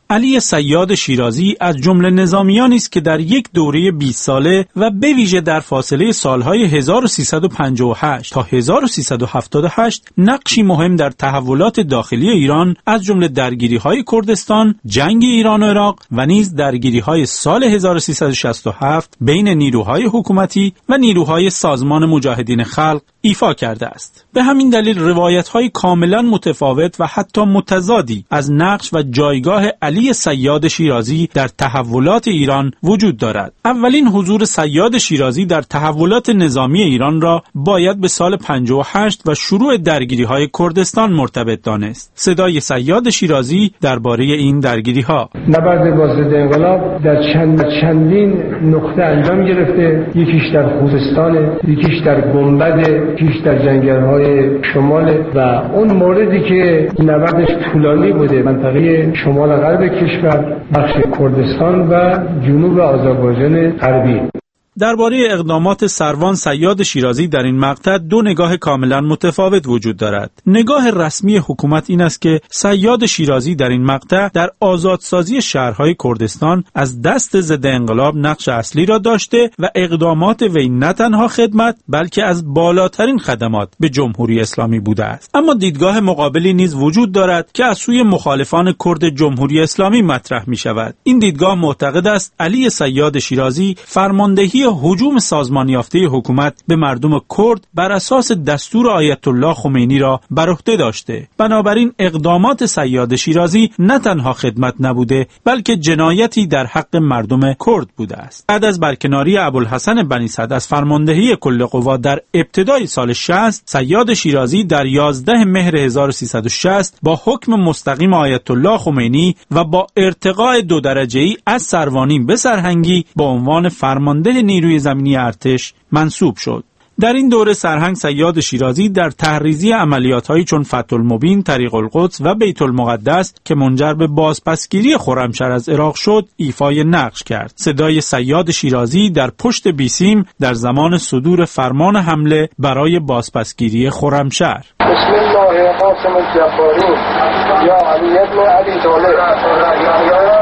علی صیاد شیرازی از جمله نظامیانی است که در یک دوره بیست ساله و به ویژه در فاصله سالهای هزار و سیصد و پنجاه و هشت تا هزار و سیصد و هفتاد و هشت نقشی مهم در تحولات داخلی ایران از جمله درگیری‌های کردستان، جنگ ایران و عراق و نیز درگیری‌های سال هزار و سیصد و شصت و هفت بین نیروهای حکومتی و نیروهای سازمان مجاهدین خلق ایفا کرده است. به همین دلیل روایت‌های کاملا متفاوت و حتی متضادی از نقش و جایگاه علی صیاد شیرازی در تحولات ایران وجود دارد. اولین حضور صیاد شیرازی در تحولات نظامی ایران را باید به سال پنجاه و هشت و شروع درگیری‌های کردستان مرتبط دانست. صدای صیاد شیرازی درباره این درگیری‌ها: نبرد با ضد انقلاب در چند چندین نقطه انجام گرفته، یکیش در خوزستان، یکیش در گنبد، یکیش در جنگل‌های شمال و اون موردی که نبردش طولانی بوده منطقه شمال غرب کشور، بخش کردستان و جنوب آذربایجان غربی. درباره اقدامات سروان صیاد شیرازی در این مقطع دو نگاه کاملا متفاوت وجود دارد. نگاه رسمی حکومت این است که صیاد شیرازی در این مقطع در آزادسازی شهرهای کردستان از دست ضد انقلاب نقش اصلی را داشته و اقدامات وی نه تنها خدمت بلکه از بالاترین خدمات به جمهوری اسلامی بوده است. اما دیدگاه مقابلی نیز وجود دارد که از سوی مخالفان کرد جمهوری اسلامی مطرح می شود. این دیدگاه معتقد است علی صیاد شیرازی فرماندهی هجوم سازمان یافته حکومت به مردم کرد بر اساس دستور آیت الله خمینی را بر عهده داشته. بنابراین اقدامات صیاد شیرازی نه تنها خدمت نبوده بلکه جنایتی در حق مردم کرد بوده است. بعد از برکناری ابوالحسن بنی صدر از فرماندهی کل قوا در ابتدای سال شصت، صیاد شیرازی در یازده مهر هزار و سیصد و شصت با حکم مستقیم آیت الله خمینی و با ارتقاء دو درجه‌ای از سروانی به سرهنگی به عنوان فرمانده نیروی زمینی ارتش منصوب شد. در این دوره سرهنگ صیاد شیرازی در تحریزی عملیات‌هایی چون فتح المبین، طریق القدس و بیت المقدس که منجر به بازپسگیری خرمشهر از عراق شد، ایفای نقش کرد. صدای صیاد شیرازی در پشت بیسیم در زمان صدور فرمان حمله برای بازپسگیری خرمشهر: بسم الله قاسم الجباری یا علی ابن علی طالب.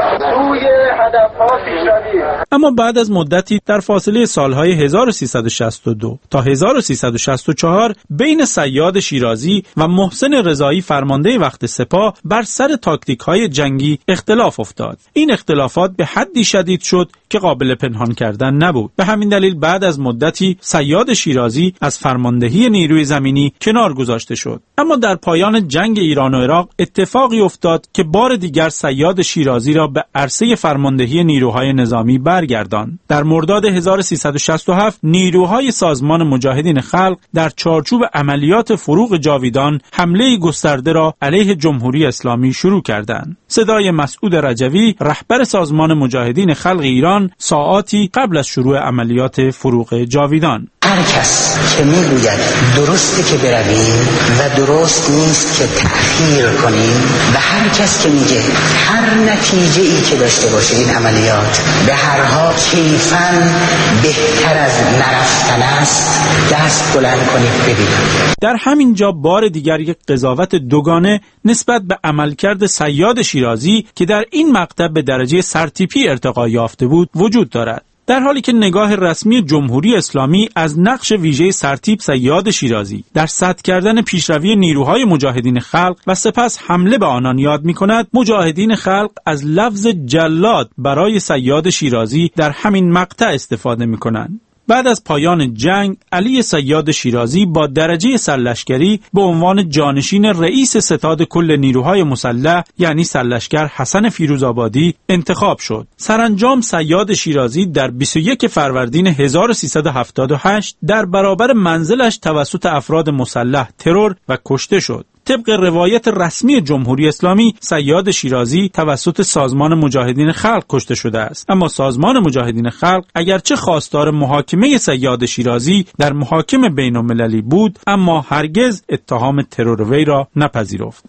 اما بعد از مدتی در فاصله سالهای هزار و سیصد و شصت و دو تا هزار و سیصد و شصت و چهار بین صیاد شیرازی و محسن رضایی فرمانده وقت سپاه بر سر تاکتیک‌های جنگی اختلاف افتاد. این اختلافات به حدی شدید شد که قابل پنهان کردن نبود. به همین دلیل بعد از مدتی صیاد شیرازی از فرماندهی نیروی زمینی کنار گذاشته شد. اما در پایان جنگ ایران و عراق اتفاقی افتاد که بار دیگر صیاد شیرازی را به عرصه فرماندهی نیروهای نظامی برگرداند. در مرداد هزار و سیصد و شصت و هفت نیروهای سازمان مجاهدین خلق در چارچوب عملیات فروغ جاویدان حمله گسترده را علیه جمهوری اسلامی شروع کردند. صدای مسعود رجوی رهبر سازمان مجاهدین خلق ایران ساعاتی قبل از شروع عملیات فروغ جاویدان: هر کس که میگوید درسته که برویم و درست نیست که تأخیر کنیم و هر کس که میگه هر نتیجه ای که داشته باشه این عملیات به هر حال کیفاً بهتر از نرفتن است، دست بلند کنید ببینید. در همین جا بار دیگر یک قضاوت دوگانه نسبت به عملکرد صیاد شیرازی که در این مقطع به درجه سرتیپی ارتقا یافته بود وجود دارد. در حالی که نگاه رسمی جمهوری اسلامی از نقش ویژه سرتیپ صیاد شیرازی در سد کردن پیشروی نیروهای مجاهدین خلق و سپس حمله به آنان یاد می‌کند، مجاهدین خلق از لفظ جلاد برای صیاد شیرازی در همین مقطع استفاده می‌کنند. بعد از پایان جنگ، علی صیاد شیرازی با درجه سرلشکری به عنوان جانشین رئیس ستاد کل نیروهای مسلح یعنی سرلشکر حسن فیروزآبادی انتخاب شد. سرانجام صیاد شیرازی در بیست و یک فروردین هزار و سیصد و هفتاد و هشت در برابر منزلش توسط افراد مسلح ترور و کشته شد. طبق روایت رسمی جمهوری اسلامی صیاد شیرازی توسط سازمان مجاهدین خلق کشته شده است، اما سازمان مجاهدین خلق اگرچه خواستار محاکمه صیاد شیرازی در محاکم بین‌المللی بود، اما هرگز اتهام ترور وی را نپذیرفت.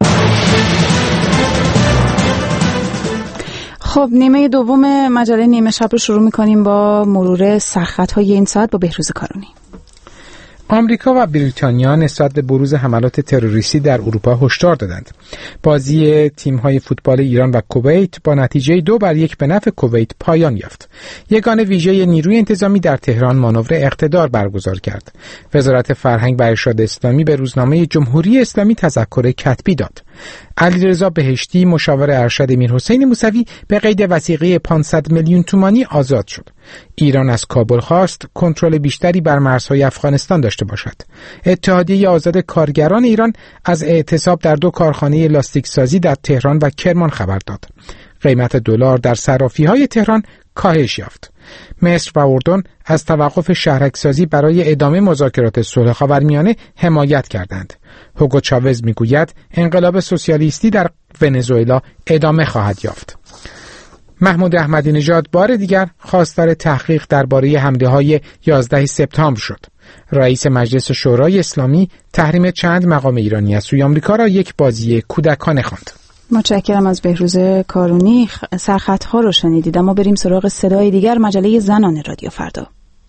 خب نیمه دوم مجله نیمه شب رو شروع می‌کنیم با مرور سرخط‌های این ساعت با بهروز کارونی. آمریکا و بریتانیا نسبت به بروز حملات تروریستی در اروپا هشدار دادند. بازی تیم‌های فوتبال ایران و کویت با نتیجه دو بر یک به نفع کویت پایان یافت. یگان ویژه نیروی انتظامی در تهران مانور اقتدار برگزار کرد. وزارت فرهنگ و ارشاد اسلامی به روزنامه جمهوری اسلامی تذکر کتبی داد. علیرضا بهشتی مشاور ارشد میرحسین موسوی به قید وثیقه پانصد میلیون تومانی آزاد شد. ایران از کابل خواست کنترل بیشتری بر مرزهای افغانستان داشته باشد. اتحادیه آزاد کارگران ایران از اعتصاب در دو کارخانه لاستیک سازی در تهران و کرمان خبر داد. قیمت دلار در صرافی‌های تهران کاهش یافت. مصر و اردن از توقف شهرک‌سازی برای ادامه مذاکرات صلح خاورمیانه حمایت کردند. هوگو چاوز میگوید انقلاب سوسیالیستی در ونزوئلا ادامه خواهد یافت. محمود احمدی نژاد بار دیگر خواستار تحقیق درباره حمله‌های یازده سپتامبر شد. رئیس مجلس شورای اسلامی تحریم چند مقام ایرانی از سوی آمریکا را یک بازی کودکانه خواند. متشکرم از بهروز کارونی. سرخطها رو شنیدید، اما بریم سراغ صدای دیگر، مجله زنان رادیو فردا.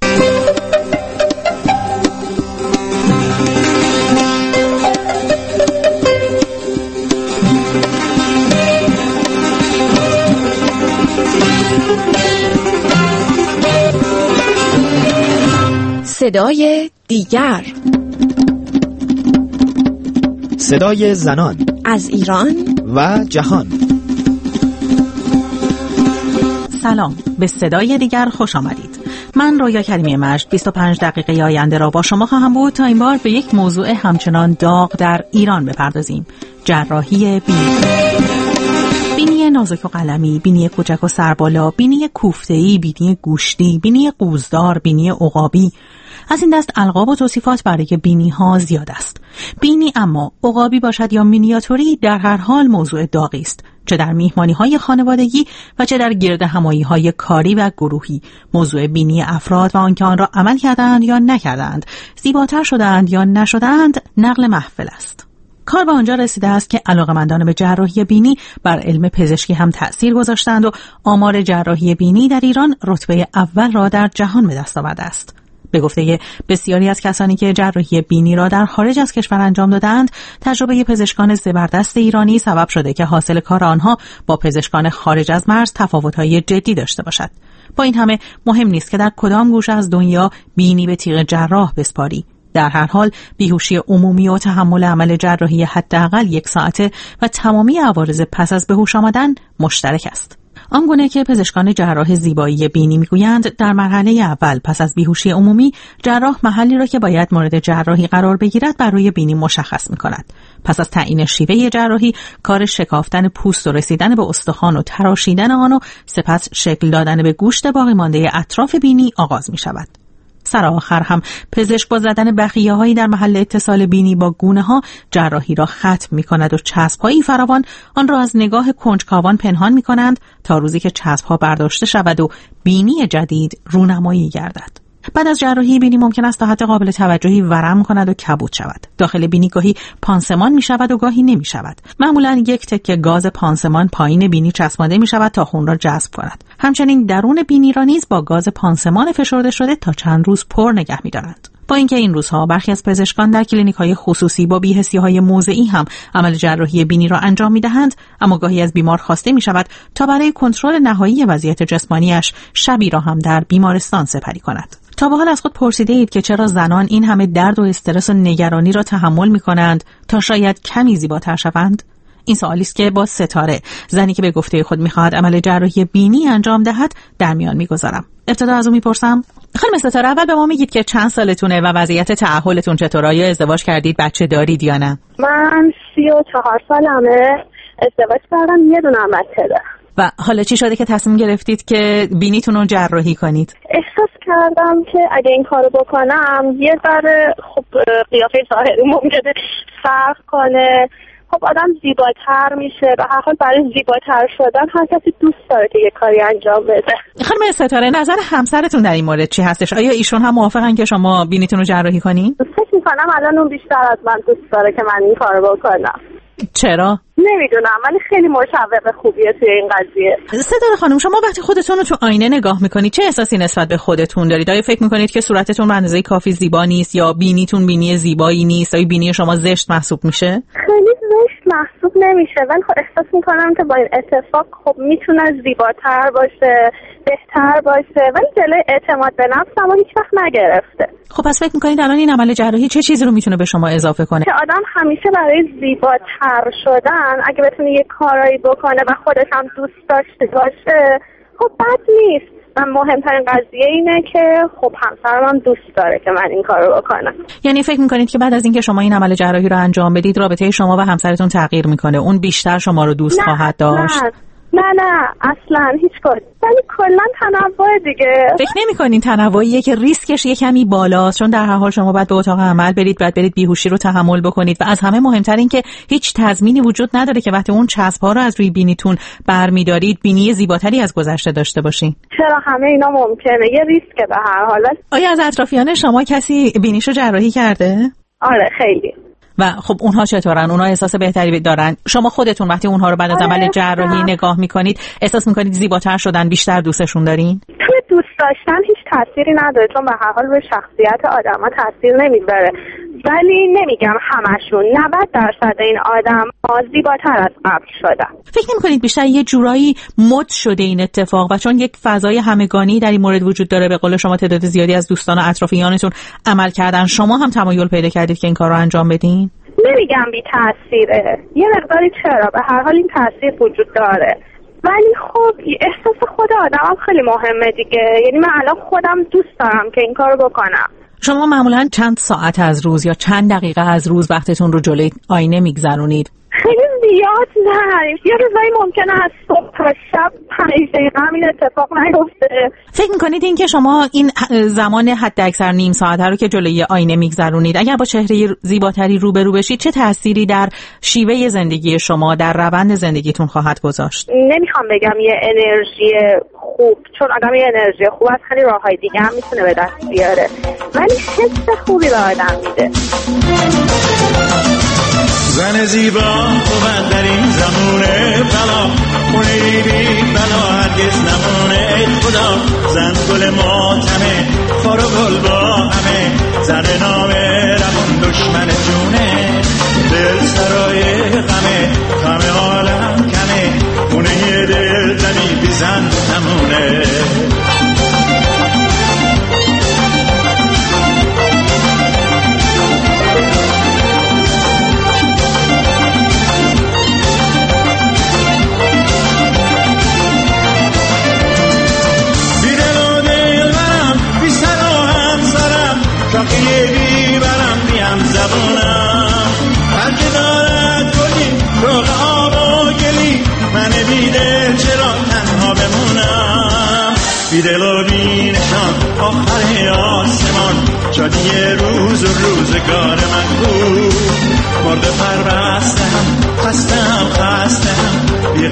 صدای دیگر، صدای زنان از ایران و جهان. سلام، به صدای دیگر خوش آمدید. من رویا کریمی مجد بیست و پنج دقیقه آینده را با شما خواهم بود تا این بار به یک موضوع همچنان داغ در ایران بپردازیم: جراحی بینی. بینی نازک و قلمی، بینی کوچک و سربالا، بینی کوفته‌ای، بینی گوشتی، بینی قوزدار، بینی عقابی. از این دست القاب و توصیفات برای بینی ها زیاد است. بینی اما عقابی باشد یا مینیاتوری، در هر حال موضوع داغی است، چه در میهمانی های خانوادگی و چه در گرد همایی های کاری و گروهی. موضوع بینی افراد و آنکه آن را عمل کردند یا نکردند، زیباتر شدند یا نشدند، نقل محفل است. کار به آنجا رسیده است که علاقه‌مندان به جراحی بینی بر علم پزشکی هم تأثیر گذاشتند و آمار جراحی بینی در ایران رتبه اول را در جهان به دست آورده است. به گفته بسیاری از کسانی که جراحی بینی را در خارج از کشور انجام دادند، تجربه پزشکان زبردست ایرانی سبب شده که حاصل کار آنها با پزشکان خارج از مرز تفاوت‌های جدی داشته باشد. با این همه مهم نیست که در کدام گوشه از دنیا بینی به تیغ جراح بسپاری. در هر حال بیهوشی عمومی و تحمل عمل جراحی حداقل یک ساعته و تمامی عوارض پس از به هوش آمدن مشترک است. آنگونه که پزشکان جراح زیبایی بینی میگویند، در مرحله اول پس از بیهوشی عمومی، جراح محلی را که باید مورد جراحی قرار بگیرد بر روی بینی مشخص می‌کند. پس از تعیین شیوه جراحی، کار شکافتن پوست و رسیدن به استخوان و تراشیدن آن و سپس شکل دادن به گوشت باقی مانده اطراف بینی آغاز می‌شود. سرآخر هم پزشک با زدن بخیه‌هایی در محل اتصال بینی با گونه‌ها جراحی را ختم می‌کند و چسب‌هایی فراوان آن را از نگاه کنجکاوان پنهان می‌کنند تا روزی که چسب‌ها برداشته شود و بینی جدید رونمایی گردد. بعد از جراحی بینی ممکن است تا حد قابل توجهی ورم کند و کبود شود. داخل بینی گاهی پانسمان می شود و گاهی نمی شود. معمولا یک تکه گاز پانسمان پایین بینی چسبانده می شود تا خون را جذب کند. همچنین درون بینی را نیز با گاز پانسمان فشرده شده تا چند روز پر نگه می دارند. با اینکه این روزها برخی از پزشکان در کلینیک‌های خصوصی با بی‌حسی‌های موضعی هم عمل جراحی بینی را انجام می‌دهند، اما گاهی از بیمار خواسته می‌شود تا برای کنترل نهایی وضعیت جسمانیش شبی را هم در بیمارستان سپری کند. تا به حال از خود پرسیده اید که چرا زنان این همه درد و استرس و نگرانی را تحمل می‌کنند تا شاید کمی زیباتر شوند؟ این سوالی است که با ستاره، زنی که به گفته خود می‌خواهد عمل جراحی بینی انجام دهد، در میان می‌گذارم. ابتدا از او می‌پرسم: خانم ستاره، اول به ما میگید که چند سالتونه و وضعیت تأهلتون چطوره؟ آیا ازدواج کردید، بچه دارید یا نه؟ من سی و چهار سالمه، ازدواج کردم، یه دونم بچه دارم. و حالا چی شده که تصمیم گرفتید که بینیتون رو جراحی کنید؟ احساس کردم که اگه این کارو بکنم یه ذره خب قیافه ظاهری ممکنه فرق کنه، خب آدم زیباتر میشه و هر حال برای زیباتر شدن هر کسی دوست داره که یه کاری انجام بده. خانم ستاره، نظر همسرتون در این مورد چی هستش؟ آیا ایشون هم موافقن که شما بینیتون رو جراحی کنین؟ فکر میکنم الان اون بیشتر از من دوست داره که من این کارو بکنم. چرا؟ نمیدونم ولی خیلی مشوق خوبیه توی این قضیه. ستاره خانم، شما وقتی خودتون رو تو آینه نگاه میکنید چه احساسی نسبت به خودتون دارید؟ آیا فکر میکنید که صورتتون به اندازه کافی زیبا نیست یا بینیتون بینی زیبایی نیست؟ آیا بینی شما زشت محسوب میشه؟ خیلی زشت محسوب نمیشه ولی خب احساس میکنم که با این اتفاق خب میتونه زیباتر باشه، بهتر باشه، ولی جلوی اعتماد به نفس اما هیچ وقت نگرفته. خب پس فکر میکنید الان این عمل جراحی چه چیزی رو میتونه به شما اضافه کنه؟ که آدم همیشه برای زیباتر شدن اگه بتونه یه کارایی بکنه و خودش هم دوست داشته باشه خب بد نیست. من مهمترین قضیه اینه که خب همسرم هم دوست داره که من این کارو بکنم. یعنی فکر میکنید که بعد از اینکه شما این عمل جراحی رو انجام بدید رابطه شما و همسرتون تغییر میکنه؟ اون بیشتر شما رو دوست خواهد داشت؟ نه. نه نه اصلا هیچ کاری، ولی کلا تنوع دیگه. فکر نمی‌کنین تنوعیه که ریسکش یه کمی بالاست؟ چون در هر حال شما باید به اتاق عمل برید، باید برید بیهوشی رو تحمل بکنید و از همه مهمتر این که هیچ تضمینی وجود نداره که وقتی اون چسب‌ها رو از روی بینیتون برمی‌دارید بینی زیباتری از گذشته داشته باشین. چرا همه اینا ممکنه، یه ریسکه به هر حال. آیا از اطرافیان شما کسی بینیشو جراحی کرده؟ آره خیلی. و خب اونها چطورن؟ اونها احساس بهتری دارن؟ شما خودتون وقتی اونها رو بعد از عمل جراحی نگاه میکنید احساس میکنید زیباتر شدن، بیشتر دوستشون دارین؟ توی دوست داشتن هیچ تأثیری نداره چون به هر حال روی شخصیت آدم‌ها تأثیر نمیذاره، ولی نمیگم همشون، نود درصد این آدم‌ها زیباتر از قبل شدن. فکر نمی‌کنید بیشتر یه جورایی مد شده این اتفاق و چون یک فضای همگانی در این مورد وجود داره، به قول شما تعداد زیادی از دوستان و اطرافیانتون عمل کردن، شما هم تمایل پیدا کردید که این کار رو انجام بدین؟ نمیگم بی تأثیره، یه مقداری چرا، به هر حال این تأثیر وجود داره، ولی خب احساس خود آدمم خیلی مهمه دیگه. یعنی من الان خودم دوست دارم که این کارو بکنم. شما معمولاً چند ساعت از روز یا چند دقیقه از روز وقتتون رو جلوی آینه میگذرونید؟ خیلی زیاد نه، یه روزایی ممکنه از صبح تا شب پنج دقیقه همین اتفاق نیفته. فکر میکنید این که شما این زمان حد اکثر نیم ساعت رو که جلوی آینه میگذرونید اگر با چهره زیباتری روبرو بشید چه تأثیری در شیوه زندگی شما، در روند زندگیتون خواهد گذاشت؟ نمیخوام بگم یه انرژی خوب، چون آدم یه انرژی خوب از خیلی راههای دیگه هم میتونه به دست بیاره، ولی حس خوبی به آدم میده. زن زیبا بود در این زمونه بلا، خونه بی بلا هرگز نمونه. خدا زن گل ماتمه، خار و گل با همه، زن نامه رمون دشمن جونه. دل سرای غمه، غم عالم کمه، خونه دل زنی بی زن نمونه. شاخیه بی برم بیم زبونم، هر که دارد گلی روغ آب و گلی، من بیدل چرا تنها بمونم. بیدل و بی نشان آخر آسمان، شادی روز و روزگار من بود. مرد پربستم خستم خستم،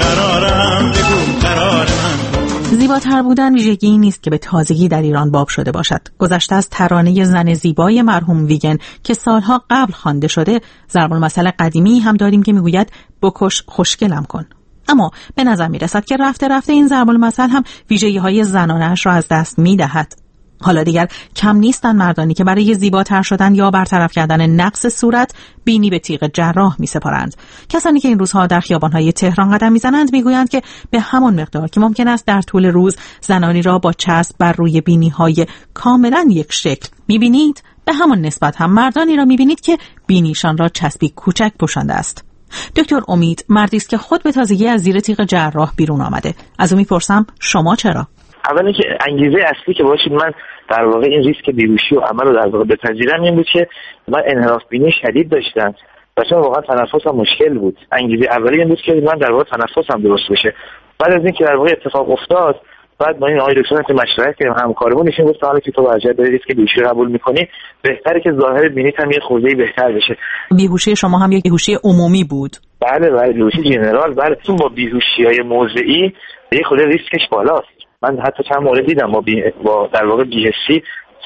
بیقرارم بگو قرار من. زیباتر بودن ویژگی نیست که به تازگی در ایران باب شده باشد. گذشته از ترانه زن زیبای مرحوم ویگن که سالها قبل خوانده شده، ضرب المثل قدیمی هم داریم که میگوید بکش خوشگلم کن. اما به نظر میرسد که رفته رفته این ضرب المثل هم ویژگی‌های زنانه‌اش را از دست میدهد. حالا دیگر کم نیستن مردانی که برای زیباتر شدن یا برطرف کردن نقص صورت بینی به تیغ جراح می‌سپارند. کسانی که این روزها در خیابان‌های تهران قدم می‌زنند می‌گویند که به همان مقدار که ممکن است در طول روز زنانی را با چسب بر روی بینی‌های کاملاً یک شکل می‌بینید، به همان نسبت هم مردانی را می‌بینید که بینیشان را چسبی کوچک پوشانده است. دکتر امید مردی است که خود به تازگی از زیر تیغ جراح بیرون آمده. از او می‌پرسم شما چرا؟ اولی که انگیزه اصلی که باشید من در واقع این ریسک بیهوشی و عمل رو در واقع بپذیرم این بود که من انحراف بینی شدید داشتم و چون واقعا تنفسم مشکل بود. انگیزه اولی این بود که من در واقع تنفسم درست بشه. بعد از اینکه در واقع اتفاق افتاد، بعد ما این آقای دکتر که مشورت کردیم همکارمون نشون گفت حالا که تو واجد داری ریسک بیهوشی قبول می‌کنی، بهتره که ظاهر بینیت هم یه خورده بهتر بشه. بیهوشی شما هم یک بیهوشی عمومی بود؟ بله بله بیهوشی جنرال. بله چون با بیهوشی‌های موضعی یه خورده ریسکش بالاست. من حتی چند مورد دیدم با, بی... با در واقع بی‌حسی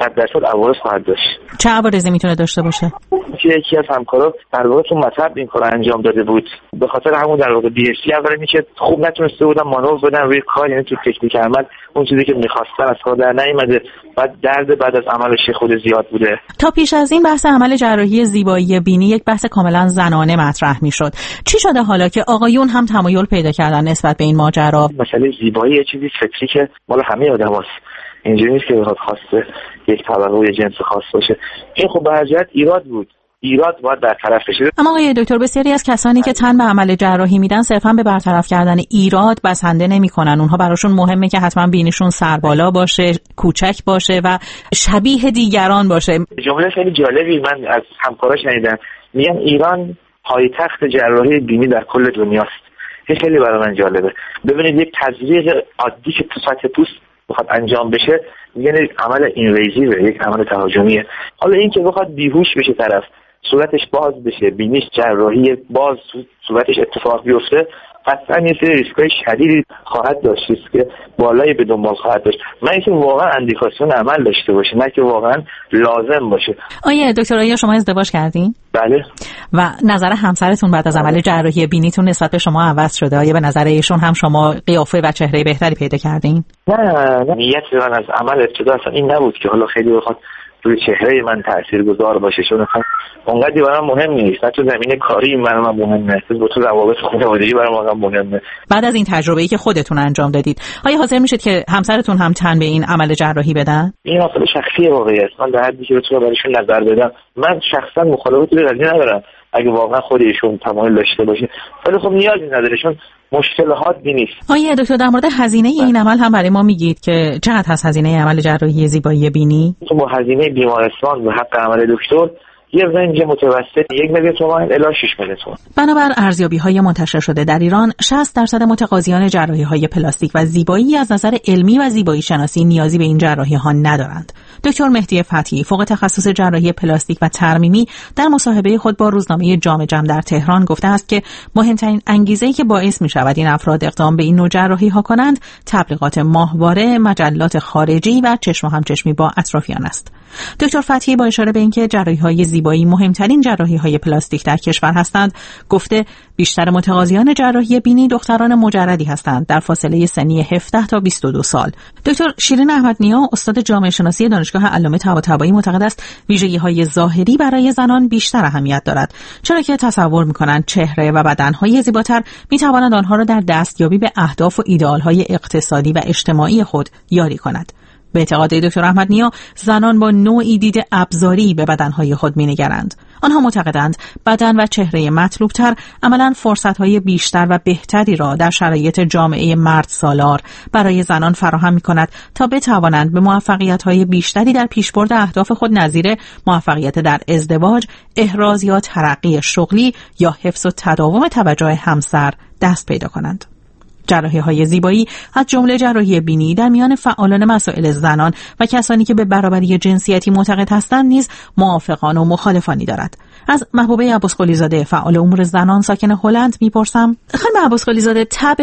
صد درصد عوارض خواهد داشت. چه عوارضی میتونه داشته باشه؟ که یکی از همکارا در واقع تو مطب این کارو انجام داده بود، به خاطر همون در واقع دی اس سی اولا اینکه خوب نتونسته بودن مانور بدن روی کار، یعنی تو تکنیک عمل اون چیزی که می‌خواستن از کار در نیومده، بعد درد بعد از عملش خود زیاد بوده. تا پیش از این بحث عمل جراحی زیبایی بینی یک بحث کاملا زنانه مطرح میشد. چی شده حالا که آقایون هم تمایل پیدا کردن نسبت به این ماجرا؟ مسئله زیبایی یه چیزی فطری که مال همه آدماست، اینجوری نیست که بخواد خاصه یک طبقه و جنس خاص باشه. این خب به هر جهت ایراد بود، ایراد باید برطرف بشه. اما آقای دکتر بسیاری از کسانی که تن به عمل جراحی میدن صرفا به برطرف کردن ایراد بسنده نمیکنن. اونها براشون مهمه که حتما بینیشون سربالا باشه، کوچک باشه و شبیه دیگران باشه. جمله خیلی جالبی من از همکارا شنیدم، میگن ایران پایتخت جراحی بینی در کل دنیاست. این خیلی برای من جالبه. ببینید یک تزریق عادی که تو سطح پوست بخواد انجام بشه یعنی عمل اینویزیو، یک عمل تهاجمیه. حالا این که بخواد بیهوش بشه طرف، صورتش باز بشه، بینیش جراحی باز صورتش اتفاق بیفته، قطعا یه سری ریسکای شدیدی خواهد داشت، ریسک بالایی به دنبال خواهد داشت. من اینکه واقعا اندیکاسیون عمل داشته باشه، نه که واقعا لازم باشه. آیه دکتر، آیا شما ازدواج کردین؟ بله. و نظر همسرتون بعد از عمل جراحی بینیتون نسبت به شما عوض شده؟ آیا به نظر ایشون هم شما قیافه و چهره بهتری پیدا کردین؟ نه نه، نیت من از عمل ابتدا اصلا این نبود که حالا خیلی بخواد روی چهره من تاثیرگذار باشه، چون اصلا اونقدر برام مهم نیست. نه تو زمینه کاری من من مهمه، تو تو روابط خانوادگی برام مهمه. بعد از این تجربه‌ای که خودتون انجام دادید، آیا حاضر میشید که همسرتون هم تن به این عمل جراحی بدن؟ این مسئله شخصی واقعی است. من در حدی که بتونم برایشون نظر بدم، من شخصا مخالفتی به قضیه ندارم اگه واقعا خود ایشون تمایل داشته باشه، ولی خب نیازی نداره، چون مشکل حادی نیست. آیه دکتر، در مورد هزینه این عمل هم برای ما میگید که چقدر هست هزینه عمل جراحی زیبایی بینی؟ تو با هزینه بیمارستان و حق عمل دکتر یه رنج متوسط یک میلیون تومان الی شش میلیون تومان. بنابر ارزیابی‌های منتشر شده در ایران، شصت درصد متقاضیان جراحی‌های پلاستیک و زیبایی از نظر علمی و زیبایی شناسی نیازی به این جراحی‌ها ندارند. دکتر مهدی فتحی، فوق تخصص جراحی پلاستیک و ترمیمی، در مصاحبه خود با روزنامه جام جم در تهران گفته است که مهمترین انگیزه‌ای که باعث می‌شود این افراد اقدام به این نوع جراحی‌ها کنند، تبلیغات ماهواره، مجلات خارجی و چشم و همچشمی با اطرافیان است. دکتر فتحی با اشاره به اینکه جراحی‌های زیبایی مهمترین جراحی‌های پلاستیک در کشور هستند، گفته بیشتر متقاضیان جراحی بینی دختران مجردی هستند در فاصله سنی هفده تا بیست و دو سال. دکتر شیرین احمدنیا، استاد جامعه شناسی دانشگاه علامه طباطبایی، معتقد است ویژگی‌های ظاهری برای زنان بیشتر اهمیت دارد، چرا که تصور می‌کنند چهره و بدن‌های زیباتر می‌توانند آنها را در دستیابی به اهداف و ایدئال‌های اقتصادی و اجتماعی خود یاری کند. به اعتقاد دکتر احمدنیا، زنان با نوعی دید ابزاری به بدنهای خود می‌نگرند. آنها معتقدند بدن و چهره مطلوبتر عملاً فرصت‌های بیشتر و بهتری را در شرایط جامعه مرد سالار برای زنان فراهم می‌کند تا بتوانند به موفقیت‌های بیشتری در پیشبرد اهداف خود نظیر موفقیت در ازدواج، احراز یا ترقی شغلی یا حفظ و تداوم توجه همسر دست پیدا کنند. جراحی‌های زیبایی از جمله جراحی بینی در میان فعالان مسائل زنان و کسانی که به برابری جنسیتی معتقد هستند نیز موافقان و مخالفانی دارد. از محبوبه عباسقلی زاده، فعال امور زنان ساکن هلند، میپرسم: خانم عباسقلی زاده، تب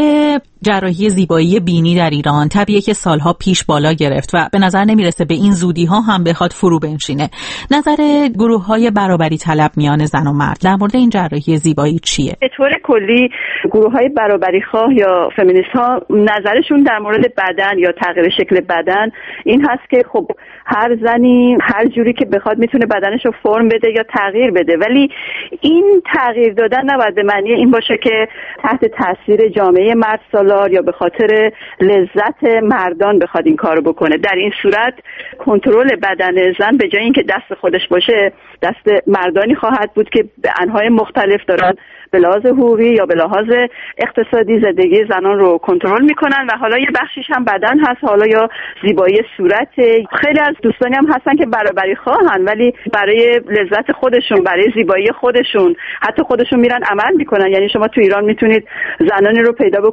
جراحی زیبایی بینی در ایران تبیه که سالها پیش بالا گرفت و به نظر نمیرسه به این زودی ها هم بخواد فرو بنشینه. نظر گروه های برابری طلب میان زن و مرد در مورد این جراحی زیبایی چیه؟ به طور کلی گروه های برابری خواه یا فمینیست ها نظرشون در مورد بدن یا تغییر شکل بدن این هست که خب هر زنی هر جوری که بخواد میتونه بدنش رو فرم بده یا تغییر بده، ولی این تغییر دادن نباید به معنی این باشه که تحت تاثیر جامعه مرد سالار یا به خاطر لذت مردان بخواد این کارو بکنه. در این صورت کنترل بدن زن به جای اینکه دست خودش باشه دست مردانی خواهد بود که به انواع مختلف دارن به لحاظ حقوقی یا به لحاظ اقتصادی زندگی زنان رو کنترل میکنن و حالا یه بخشیش هم بدن هست، حالا یا زیبایی صورت. خیلی از دوستانی هم هستن که برابری خواهن ولی برای لذت خودشون، برای زیبایی خودشون، حتی خودشون میرن عمل میکنن. یعنی شما تو ایران میتونید زنانی رو پیدا بکنید که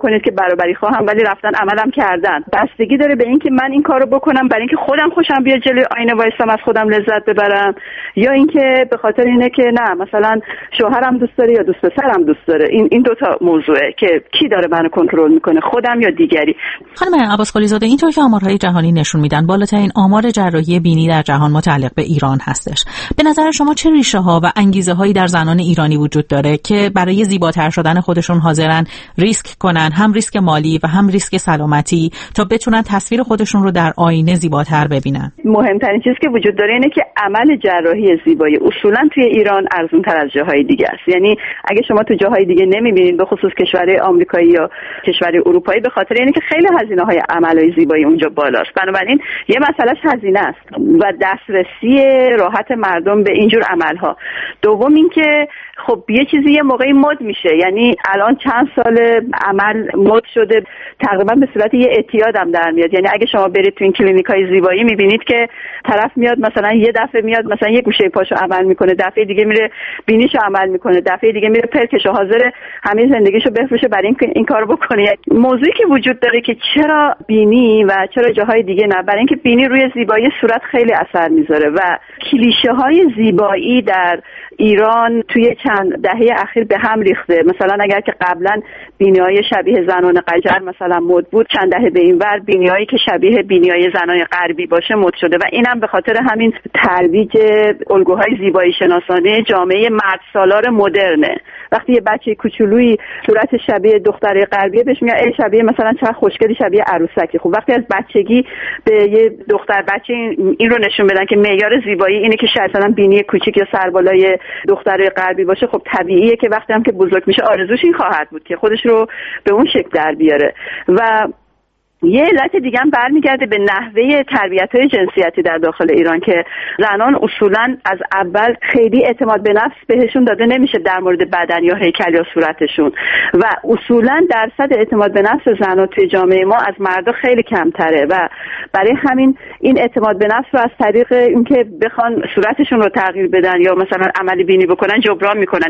برابری خواهم ولی رفتن عملم کردن. بستگی داره به اینکه من این کارو بکنم برای اینکه خودم خوشم بیاد جلوی آینه وایسم از خودم لذت ببرم، یا اینکه به خاطر اینه که نه مثلا شوهرم دوست داره یا دوست پسرم دوست داره. این این دو تا موضوعه که کی داره منو کنترل میکنه، خودم یا دیگری. خانم عباسقلی زاده، اینطور که آمارهای جهانی نشون میدن بالاترین آمار جراحی بینی در جهان متعلق به ایران هستش. به نظر شما چه ریشه ها و انگیزه هایی در زنان ایرانی وجود داره که برای زیباتر شدن خودشون حاضرن ریسک کنن، هم ریسک مالی و هم ریسک سلامتی، تا بتونن تصویر خودشون رو در آینه زیباتر ببینن؟ مهمترین چیزی که وجود داره اینه که عمل جراحی زیبایی اصولا توی ایران ارزون تر از جاهای دیگه است. یعنی اگه شما تو جاهای دیگه نمیبینید، به خصوص کشورهای آمریکایی یا کشورهای اروپایی، به خاطر اینه که خیلی هزینه‌های عملهای زیبایی اونجا بالاست. بنابراین یه مسئلهش هزینه است و دسترسی راحت مردم به اینجور عملها. دوم اینکه خب یه چیزی یه موقعی مد میشه، یعنی الان چند سال عمل مد شده، تقریبا به صورت یه اعتیاد هم در میاد. یعنی اگه شما برید تو این کلینیکای زیبایی میبینید که طرف میاد مثلا یه دفعه میاد مثلا یه گوشه پاشو عمل میکنه، دفعه دیگه میره بینیشو عمل میکنه، دفعه دیگه میره پلکشو، حاضر همه زندگیشو بفروشه برای اینکه این کارو بکنه. موضوعی که وجود داره که چرا بینی و چرا جاهای دیگه نه، برای اینکه بینی روی زیبایی صورت خیلی اثر میذاره و کلیشه های زیبایی در ایران توی چند دهه اخیر به هم ریخته. مثلا اگر که قبلا بینی‌های شبیه زنان قجر مثلا مد بود، چند دهه به این ور بینی‌هایی که شبیه بینی‌های زنان غربی باشه مد شده و اینم به خاطر همین ترویج الگوهای زیبایی شناسانه جامعه مرد سالار مدرنه. وقتی یه بچه کوچولویی صورت شبیه دختره غربیه بهش میگن ای شبیه مثلا چه خوشگلی، شبیه عروسکی. خب وقتی از بچگی به یه دختر بچه این رو نشون بدن که معیار زیبایی اینه که شاید مثلا بینی کوچیک یا سربالای دختره غربی باشه، خب طبیعیه که وقتی هم که بزرگ میشه آرزوش این خواهد بود که خودش رو به اون شکل در بیاره. و یه علت دیگه هم برمیگرده به نحوه تربیت‌های جنسیتی در داخل ایران که زنان اصولاً از اول خیلی اعتماد به نفس بهشون داده نمیشه در مورد بدن یا هیکل یا صورتشون و اصولاً درصد اعتماد به نفس زنان توی جامعه ما از مردا خیلی کمتره و برای همین این اعتماد به نفس رو از طریق اینکه بخوان صورتشون رو تغییر بدن یا مثلا عمل بینی بکنن جبران میکنن.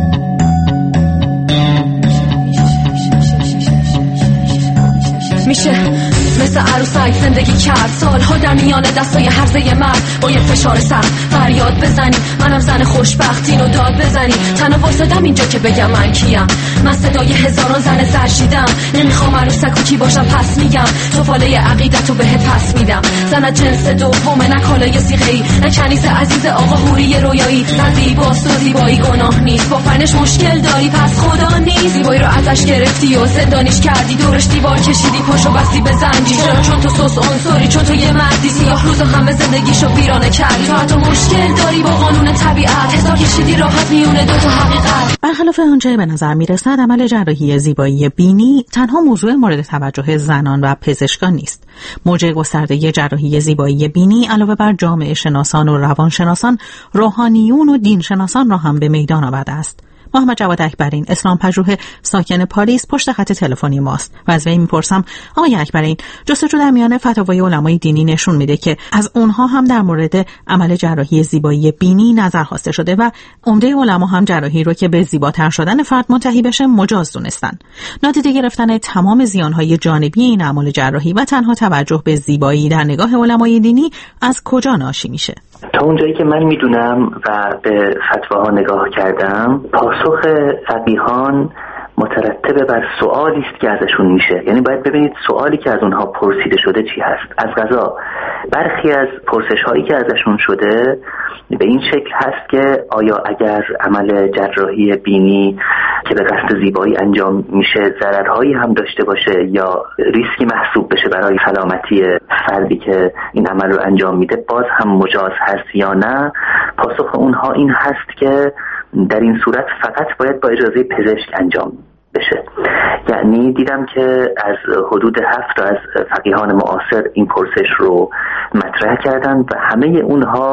میشه مثل عروسک زندگی کرد سالها در میان دستای هرزه مرد با یه فشار سخت فریاد بزنی منم زن خوشبختین و داد بزنی تنها واسدم اینجا که بگم من کیم، من صدای هزاران زن زرشیدم، نمیخوام عروسک و کی باشم پس میگم توفاله عقیدتو بهت پس میدم، زنت جنس دومه نه کالای سیغه‌ای نه کنیز عزیز آقا هوری رویایی، نه زیباست و زیبایی گناه نیست، با فرنش مشکل داری پس خدا نیست، زیبایی رو ازش گرفتی و زندانیش کردی، دورش دیوار کشیدی پاشو بستی به زنگی، چرا چون تو سوس عنصری، چون تو یه مردی سیاه روز و همه زندگیشو ویرانه کردی، تو حتی مشکل داری با قانون طبیعت، حساب کشیدی راحت میونه دو تا حقیقت. برخلاف آنچه به نظر میرسد عمل جراحی زیبایی بینی تنها موضوع مورد توجه زنان و پزشکان نیست. موج گسترده جراحی زیبایی بینی علاوه بر جامعه شناسان و روانشناسان، روحانیون و دینشناسان را هم به میدان آورده است. محمد جواد اکبرین، اسلام پژوه ساکن پاریس، پشت خط تلفنی ماست و از وی میپرسم آقای اکبرین، جستجو در میان فتاوای علمای دینی نشون میده که از اونها هم در مورد عمل جراحی زیبایی بینی نظر خواسته شده و عمده علما هم جراحی رو که به زیباتر شدن فرد منتهی بشه مجاز دونستن. نادیده گرفتن تمام زیانهای جانبی این اعمال جراحی و تنها توجه به زیبایی در نگاه علمای دینی از کجا ناشی میشه؟ تا اونجایی که من میدونم و به فتواها نگاه کردم، پاسخ فقیهان مترتب بر سوالی است که ازشون میشه. یعنی باید ببینید سوالی که از اونها پرسیده شده چی هست. از قضا برخی از پرسش هایی که ازشون شده به این شکل هست که آیا اگر عمل جراحی بینی که به قصد زیبایی انجام میشه ضررهایی هم داشته باشه یا ریسکی محسوب بشه برای سلامتی فردی که این عمل رو انجام میده، باز هم مجاز هست یا نه؟ پاسخ اونها این هست که در این صورت فقط باید با اجازه پزشک انجام بشه. یعنی دیدم که از حدود هفت از فقیهان معاصر این پرسش رو مطرح کردن و همه اونها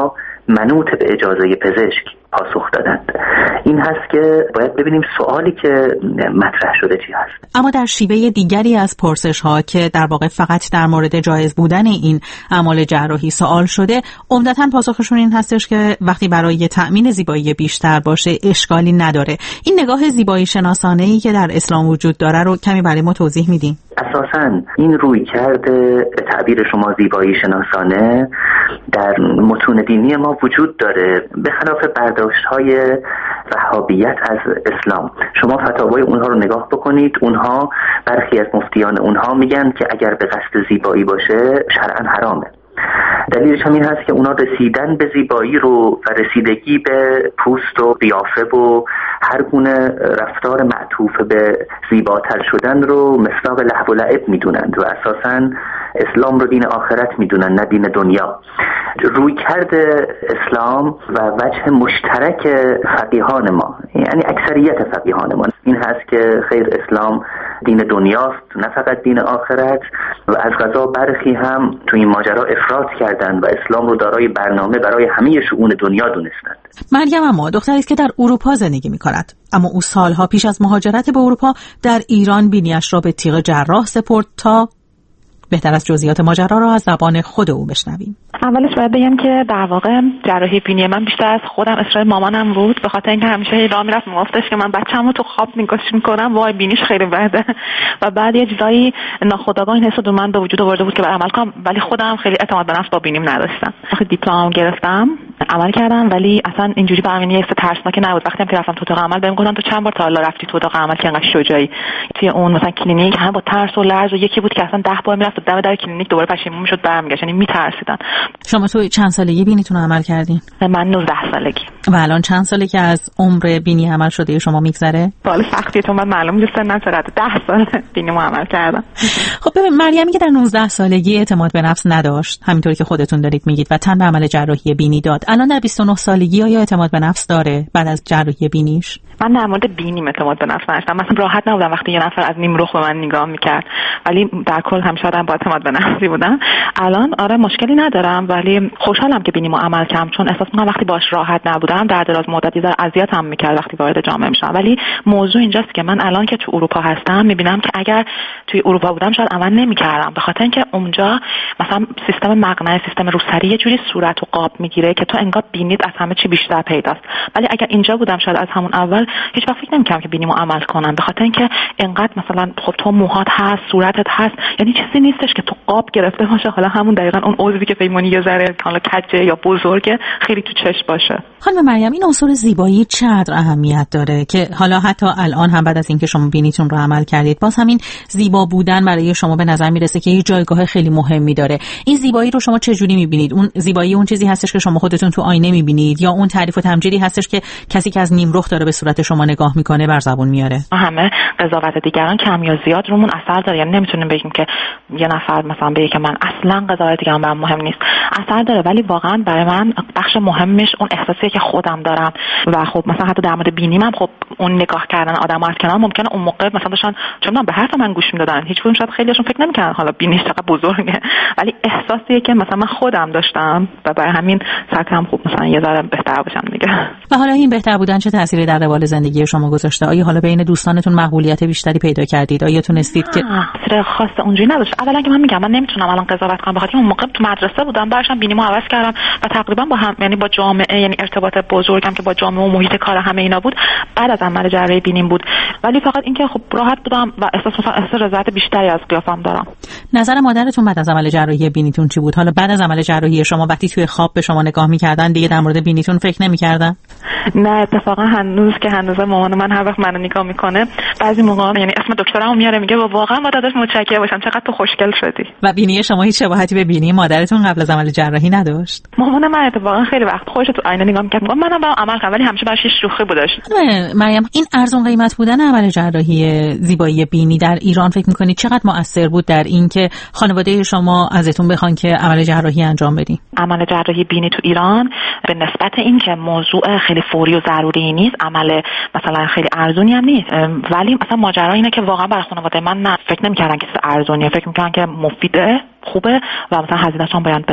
منوط به اجازه پزشک پاسخ دادند. این هست که باید ببینیم سوالی که مطرح شده چی هست. اما در شیوه دیگری از پرسش ها که در واقع فقط در مورد جایز بودن این اعمال جراحی سوال شده، عمدتاً پاسخشون این هستش که وقتی برای تأمین زیبایی بیشتر باشه اشکالی نداره. این نگاه زیبایی شناسانه‌ای که در اسلام وجود داره رو کمی برای ما توضیح میدین؟ اساساً این روی کرده به تعبیر شما زیبایی شناسانه در متون دینی ما وجود داره، به خلاف برداشت‌های وهابیت از اسلام. شما فتاوای اونها رو نگاه بکنید، اونها برخی از مفتیان اونها میگن که اگر به قصد زیبایی باشه شرعاً حرامه. دلیلش هم این هست که اونا رسیدن به زیبایی رو و رسیدگی به پوست و قیافه و هر گونه رفتار معطوف به زیباتر شدن رو مصداق لهو و لعب میدونند و اساساً اسلام رو دین آخرت میدونن نه دین دنیا. روی کرده اسلام و وجه مشترک فقیهان ما، یعنی اکثریت فقیهان ما، این هست که خیر اسلام دین دنیاست نه فقط دین آخرت و از قضا برخی هم تو این ماجرا افراط کردند و اسلام رو دارای برنامه برای همه شؤون دنیا دونستند. مریم اما دختری است که در اروپا زندگی می‌کند، اما او سالها پیش از مهاجرت به اروپا در ایران بینیش را به تیغ جراح سپرد. تا بهتر از جزئیات ماجرا را از زبان خود او بشنویم. اولش باید بگم که در واقع جراحی بینی من بیشتر از خودم اصرار مامانم بود، به خاطر اینکه همیشه راه میرفت میگفتش که من بچه‌مو تو خواب نگاهش میکنم وای بینیش خیلی بده و بعد یه جایی ناخودآگاه این حسو دو من به وجود آورده بود که برای عمل کنم، ولی خودم خیلی اعتماد به نفس با بینیم نداشتم. وقتی دیپلم گرفتم عمل کردم، ولی اصلا اینجوری برام یه ترسناک نبود. وقتی هم که رفتم تو اتاق عمل بهم گفتن تو چند بار تا حالا رفتی تو اتاق عمل که انقدر شجاعی؟ توی اون مثلا کلینیک هم با ترس و لرز و یکی بود که اصلا ده بار میرفت دم در کلینیک دوباره پشیمون میشد برمیگشت، یعنی میترسیدن. شما تو چند سالگی بینیتون رو عمل کردین؟ من نوزده سالگی. و الان چند ساله که از عمر بینی عمل شده شما میگذره؟ سوال سختیه چون من معلوم نیست سنم چقدره. ده سال بینیمو عمل کردم. خب ببین مریمی که در نوزده سالگی اعتماد به نفس نداشت، همینطوری که خودتون دارید میگید، و تن به عمل جراحی بینی داد، الان در بیست و نه سالگی آیا اعتماد به نفس داره بعد از جراحی بینیش؟ من در مورد بینیم اعتماد به نفس نداشتم. مثلا راحت نبودم وقتی یه نفر از نیم رخ به من نگاه میکرد، ولی در کل همیشه آدم با اعتماد به نفسی بودم. الان آره مشکلی ندارم، ولی خوشحالم که بینیمو عمل کردم چون احساس می‌کنم وقتی باهاش راحت نبودم در دراز مدتی داره اذیتم میکرد وقتی وارد جامعه میشم. ولی موضوع اینجاست که من الان که تو اروپا هستم میبینم که اگر توی اروپا بودم شاید عمل نمیکردم، به خاطر اینکه اونجا مثلا سیستم مقنعه، سیستم روسری یه جوری صورت و قاب میگیره که تو انگار بینیت از همه چی بیشتر پیداست. ولی اگر اینجا بودم شاید از همون اول هیچ وقت فکر نمی‌کردم که بینیمو عمل کنم، به خاطر اینکه انقدر مثلا خب تو موهات هست، صورتت هست، یعنی چیزی نیستش که تو قاب گرفته باشه، حالا همون دقیقاً اون عضوی که پیمانی یه ذره حالا کجه یا بزرگه خیلی تو چشم باشه. خانم مریم این عنصر زیبایی چقدر اهمیت داره که حالا حتی الان هم بعد از اینکه شما بینیتون رو عمل کردید باز همین زیبا بودن برای شما به نظر میرسه که یه جایگاه خیلی مهمی داره. این زیبایی رو شما چه جوری میبینید؟ اون زیبایی اون چیزی هستش که شما خودتون تو آینه میبینید یا اون تعریف و تمجیدی هستش که کسی که از نیم رخ داره به صورت شما نگاه میکنه بر زبون میاره؟ همه قضاوت دیگران کم یا زیاد رومون اثر داره، یعنی نمیتونیم بگیم که یه نفر مثلا بگه که من اصلا قضاوت دیگران برام مهم نیست. اثر داره، ولی واقعا برای من بخش مهمش اون احساسیه که خودم دارم و خب مثلا حتی در مورد بینیم هم خب اون نگاه کردن آدم‌ها از کنار ممکنه اون موقع مثلا داشتن چون به حرف من گوش میدادن، هیچ کدوم شاید خیلیشون فکر نمی‌کردن حالا بینیش چقدر بزرگه، ولی احساسیه که مثلا من خودم داشتم و برای همین سعی کردم خب مثلا یه ذره بهتر باشم دیگه. و حالا این بهتر بودن چه تأثیری در روال زندگی شما گذاشته؟ آیا حالا بین دوستانتون مقبولیت بیشتری پیدا کردید؟ آیا تونستید که تأثیر خاص اونجوری نداشت؟ اولا که من میگم من نمیتونم الان قضاوت کنم، بخاطر اون موقع تو مدرسه بودم، برشم بینیمو عوض کردم و تقریبا با هم یعنی با جامعه، یعنی ارتباط بزرگم که با جامعه و محیط کار همه اینا بود بعد از عمل جراحی بینیم بود. ولی فقط اینکه خب راحت بودم و احساس مثلا احساس رضایت بیشتری از قیافم دارم. نظر مادرتون بعد از عمل جراحی بینیتون چی بود؟ حالا بعد از عمل جراحی شما وقتی توی خواب به شما نگاه می‌کردن دیگه در مورد بینیتون فکر نمی‌کردن؟ نه اتفاقا هنوز که هنوز مامان من هر وقت منو نگاه میکنه بعضی موقع یعنی اسم دکترمو میاره میگه واقعا با داداش متشکرم باشم چقدر تو خوشگل شدی. و بینی شما هیچ شباهتی به بینی مادرتون قبل از عمل جراحی نداشت؟ مامان من اتفاقا خیلی وقت خودش تو آینه نگاه میکرد میگم منم با عمل کردم ولی همیشه براش شوخی بودش. مریم این ارزون قیمت بودن عمل جراحی زیبایی بینی در ایران فکر میکنید چقدر مؤثر بود در این که خانواده شما ازتون بخوان که عمل جراحی انجام بدین؟ عمل جراحی بینی تو ایران به نسبت اینکه موضوع خیلی فوری و ضروری نیست، عمل مثلا خیلی ارزونی هم نیست، ولی مثلا ماجرا اینه که واقعا برای خانواده من نه فکر نمی‌کردن که ارزونیه، فکر می‌کردن که مفیده، خوبه و مثلا هزینه‌ش هم باید بدن.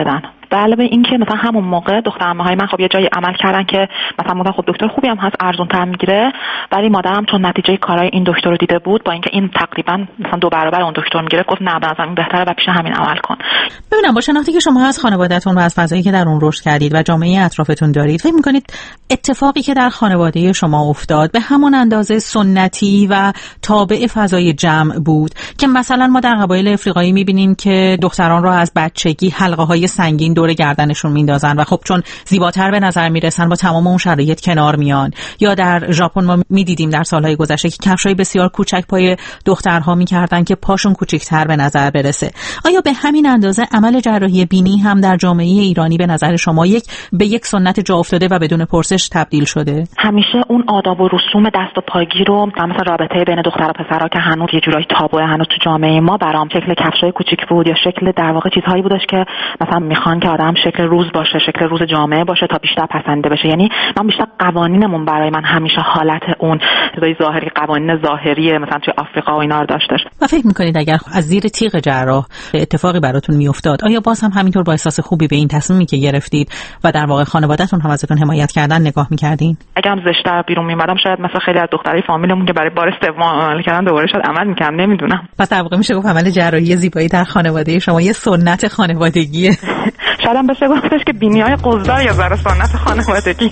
به علاوه این که مثلا همون موقع دخترعمه‌های من خب یه جایی عمل کردن که مثلا مادر خب دکتر خوبی هم هست، ارزان‌تر میگیره، ولی مادرم چون نتیجه کارهای این دکتر رو دیده بود، با اینکه این تقریبا مثلا دو برابر اون دکتر میگیره، گفت نه به این بهتره و پیش همین عمل کن. ببینم با شناختی که شما از خانواده‌تون و از فضایی که در اون رشد کردید و جامعه اطرافتون دارید، فکر می‌کنید اتفاقی که در خانواده شما افتاد به همون اندازه سنتی و تابع فضای جمع بود که مثلا ما در قبایل افریقایی می‌بینیم که دختران را از بچگی حلقه‌های سنگین دور گردنشون میندازن و خب چون زیباتر به نظر میرسن با تمام اون شرایط کنار میان، یا در ژاپن ما می‌دیدیم در سال‌های گذشته که کفش‌های بسیار کوچک پای دخترها می‌کردن که پاشون کوچکتر به نظر برسه. آیا به همین اندازه عمل جراحی بینی هم در جامعه ایرانی به نظر شما یک به یک سنت جا افتاده و بدون پرسش تبدیل شده؟ همیشه اون آداب و رسوم دست و پاگیر رو مثلا رابطه بین دختر و پسرها که هنوز یه جورایی تابوه هنوز تو جامعه ما، برام شکل کفشای کوچیک بود یا شکل در واقع چیزهایی بودش که مثلا میخوان که آدم شکل روز باشه، شکل روز جامعه باشه تا بیشتر پسنده بشه. یعنی من بیشتر قوانینمون برای من همیشه حالت اون چیزای ظاهری، قوانین ظاهری مثلا توی آفریقا و اینا رو داشتش. و فکر می‌کنید اگر از زیر تیغ جراح اتفاقی براتون میافتاد، آیا باز هم همینطور با احساس خوبی به این تصمیمی که گرفتید و در واقع خانواده‌تون هم ازتون حمایت کردن نگاه می‌کردین؟ اگه هم زشت‌تر بیرون می‌اومدم شاید مثلا خیلی از دخترای فامیلمون که برای بار سوم عمل کردن دوباره شاید عمل می‌کردم، نمیدونم. پس در واقع میشه گفت عمل جراحی زیبایی در خانواده شما یه سنت خانوادگیه. شاید هم بشه گفتش که بینی‌های قضا یا زر سنت خانوادگی.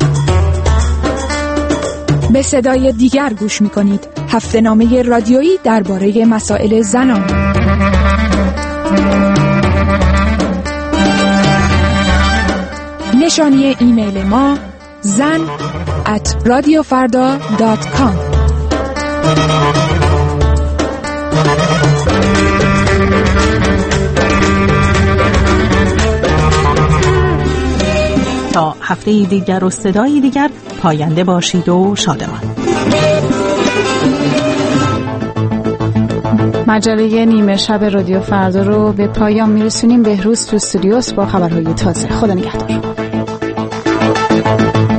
به صدای دیگر گوش می‌کنید. هفته‌نامه رادیویی درباره مسائل زنان. نشانی ایمیل ما زن ات رادیو فردا دات کام. تا هفته دیگر و صدای دیگر، پاینده باشید و شادمان. مجله نیمه شب رادیو فردا رو به پایان میرسونیم. بهروز تو استودیوس با خبرهای تازه. خدا نگهدار.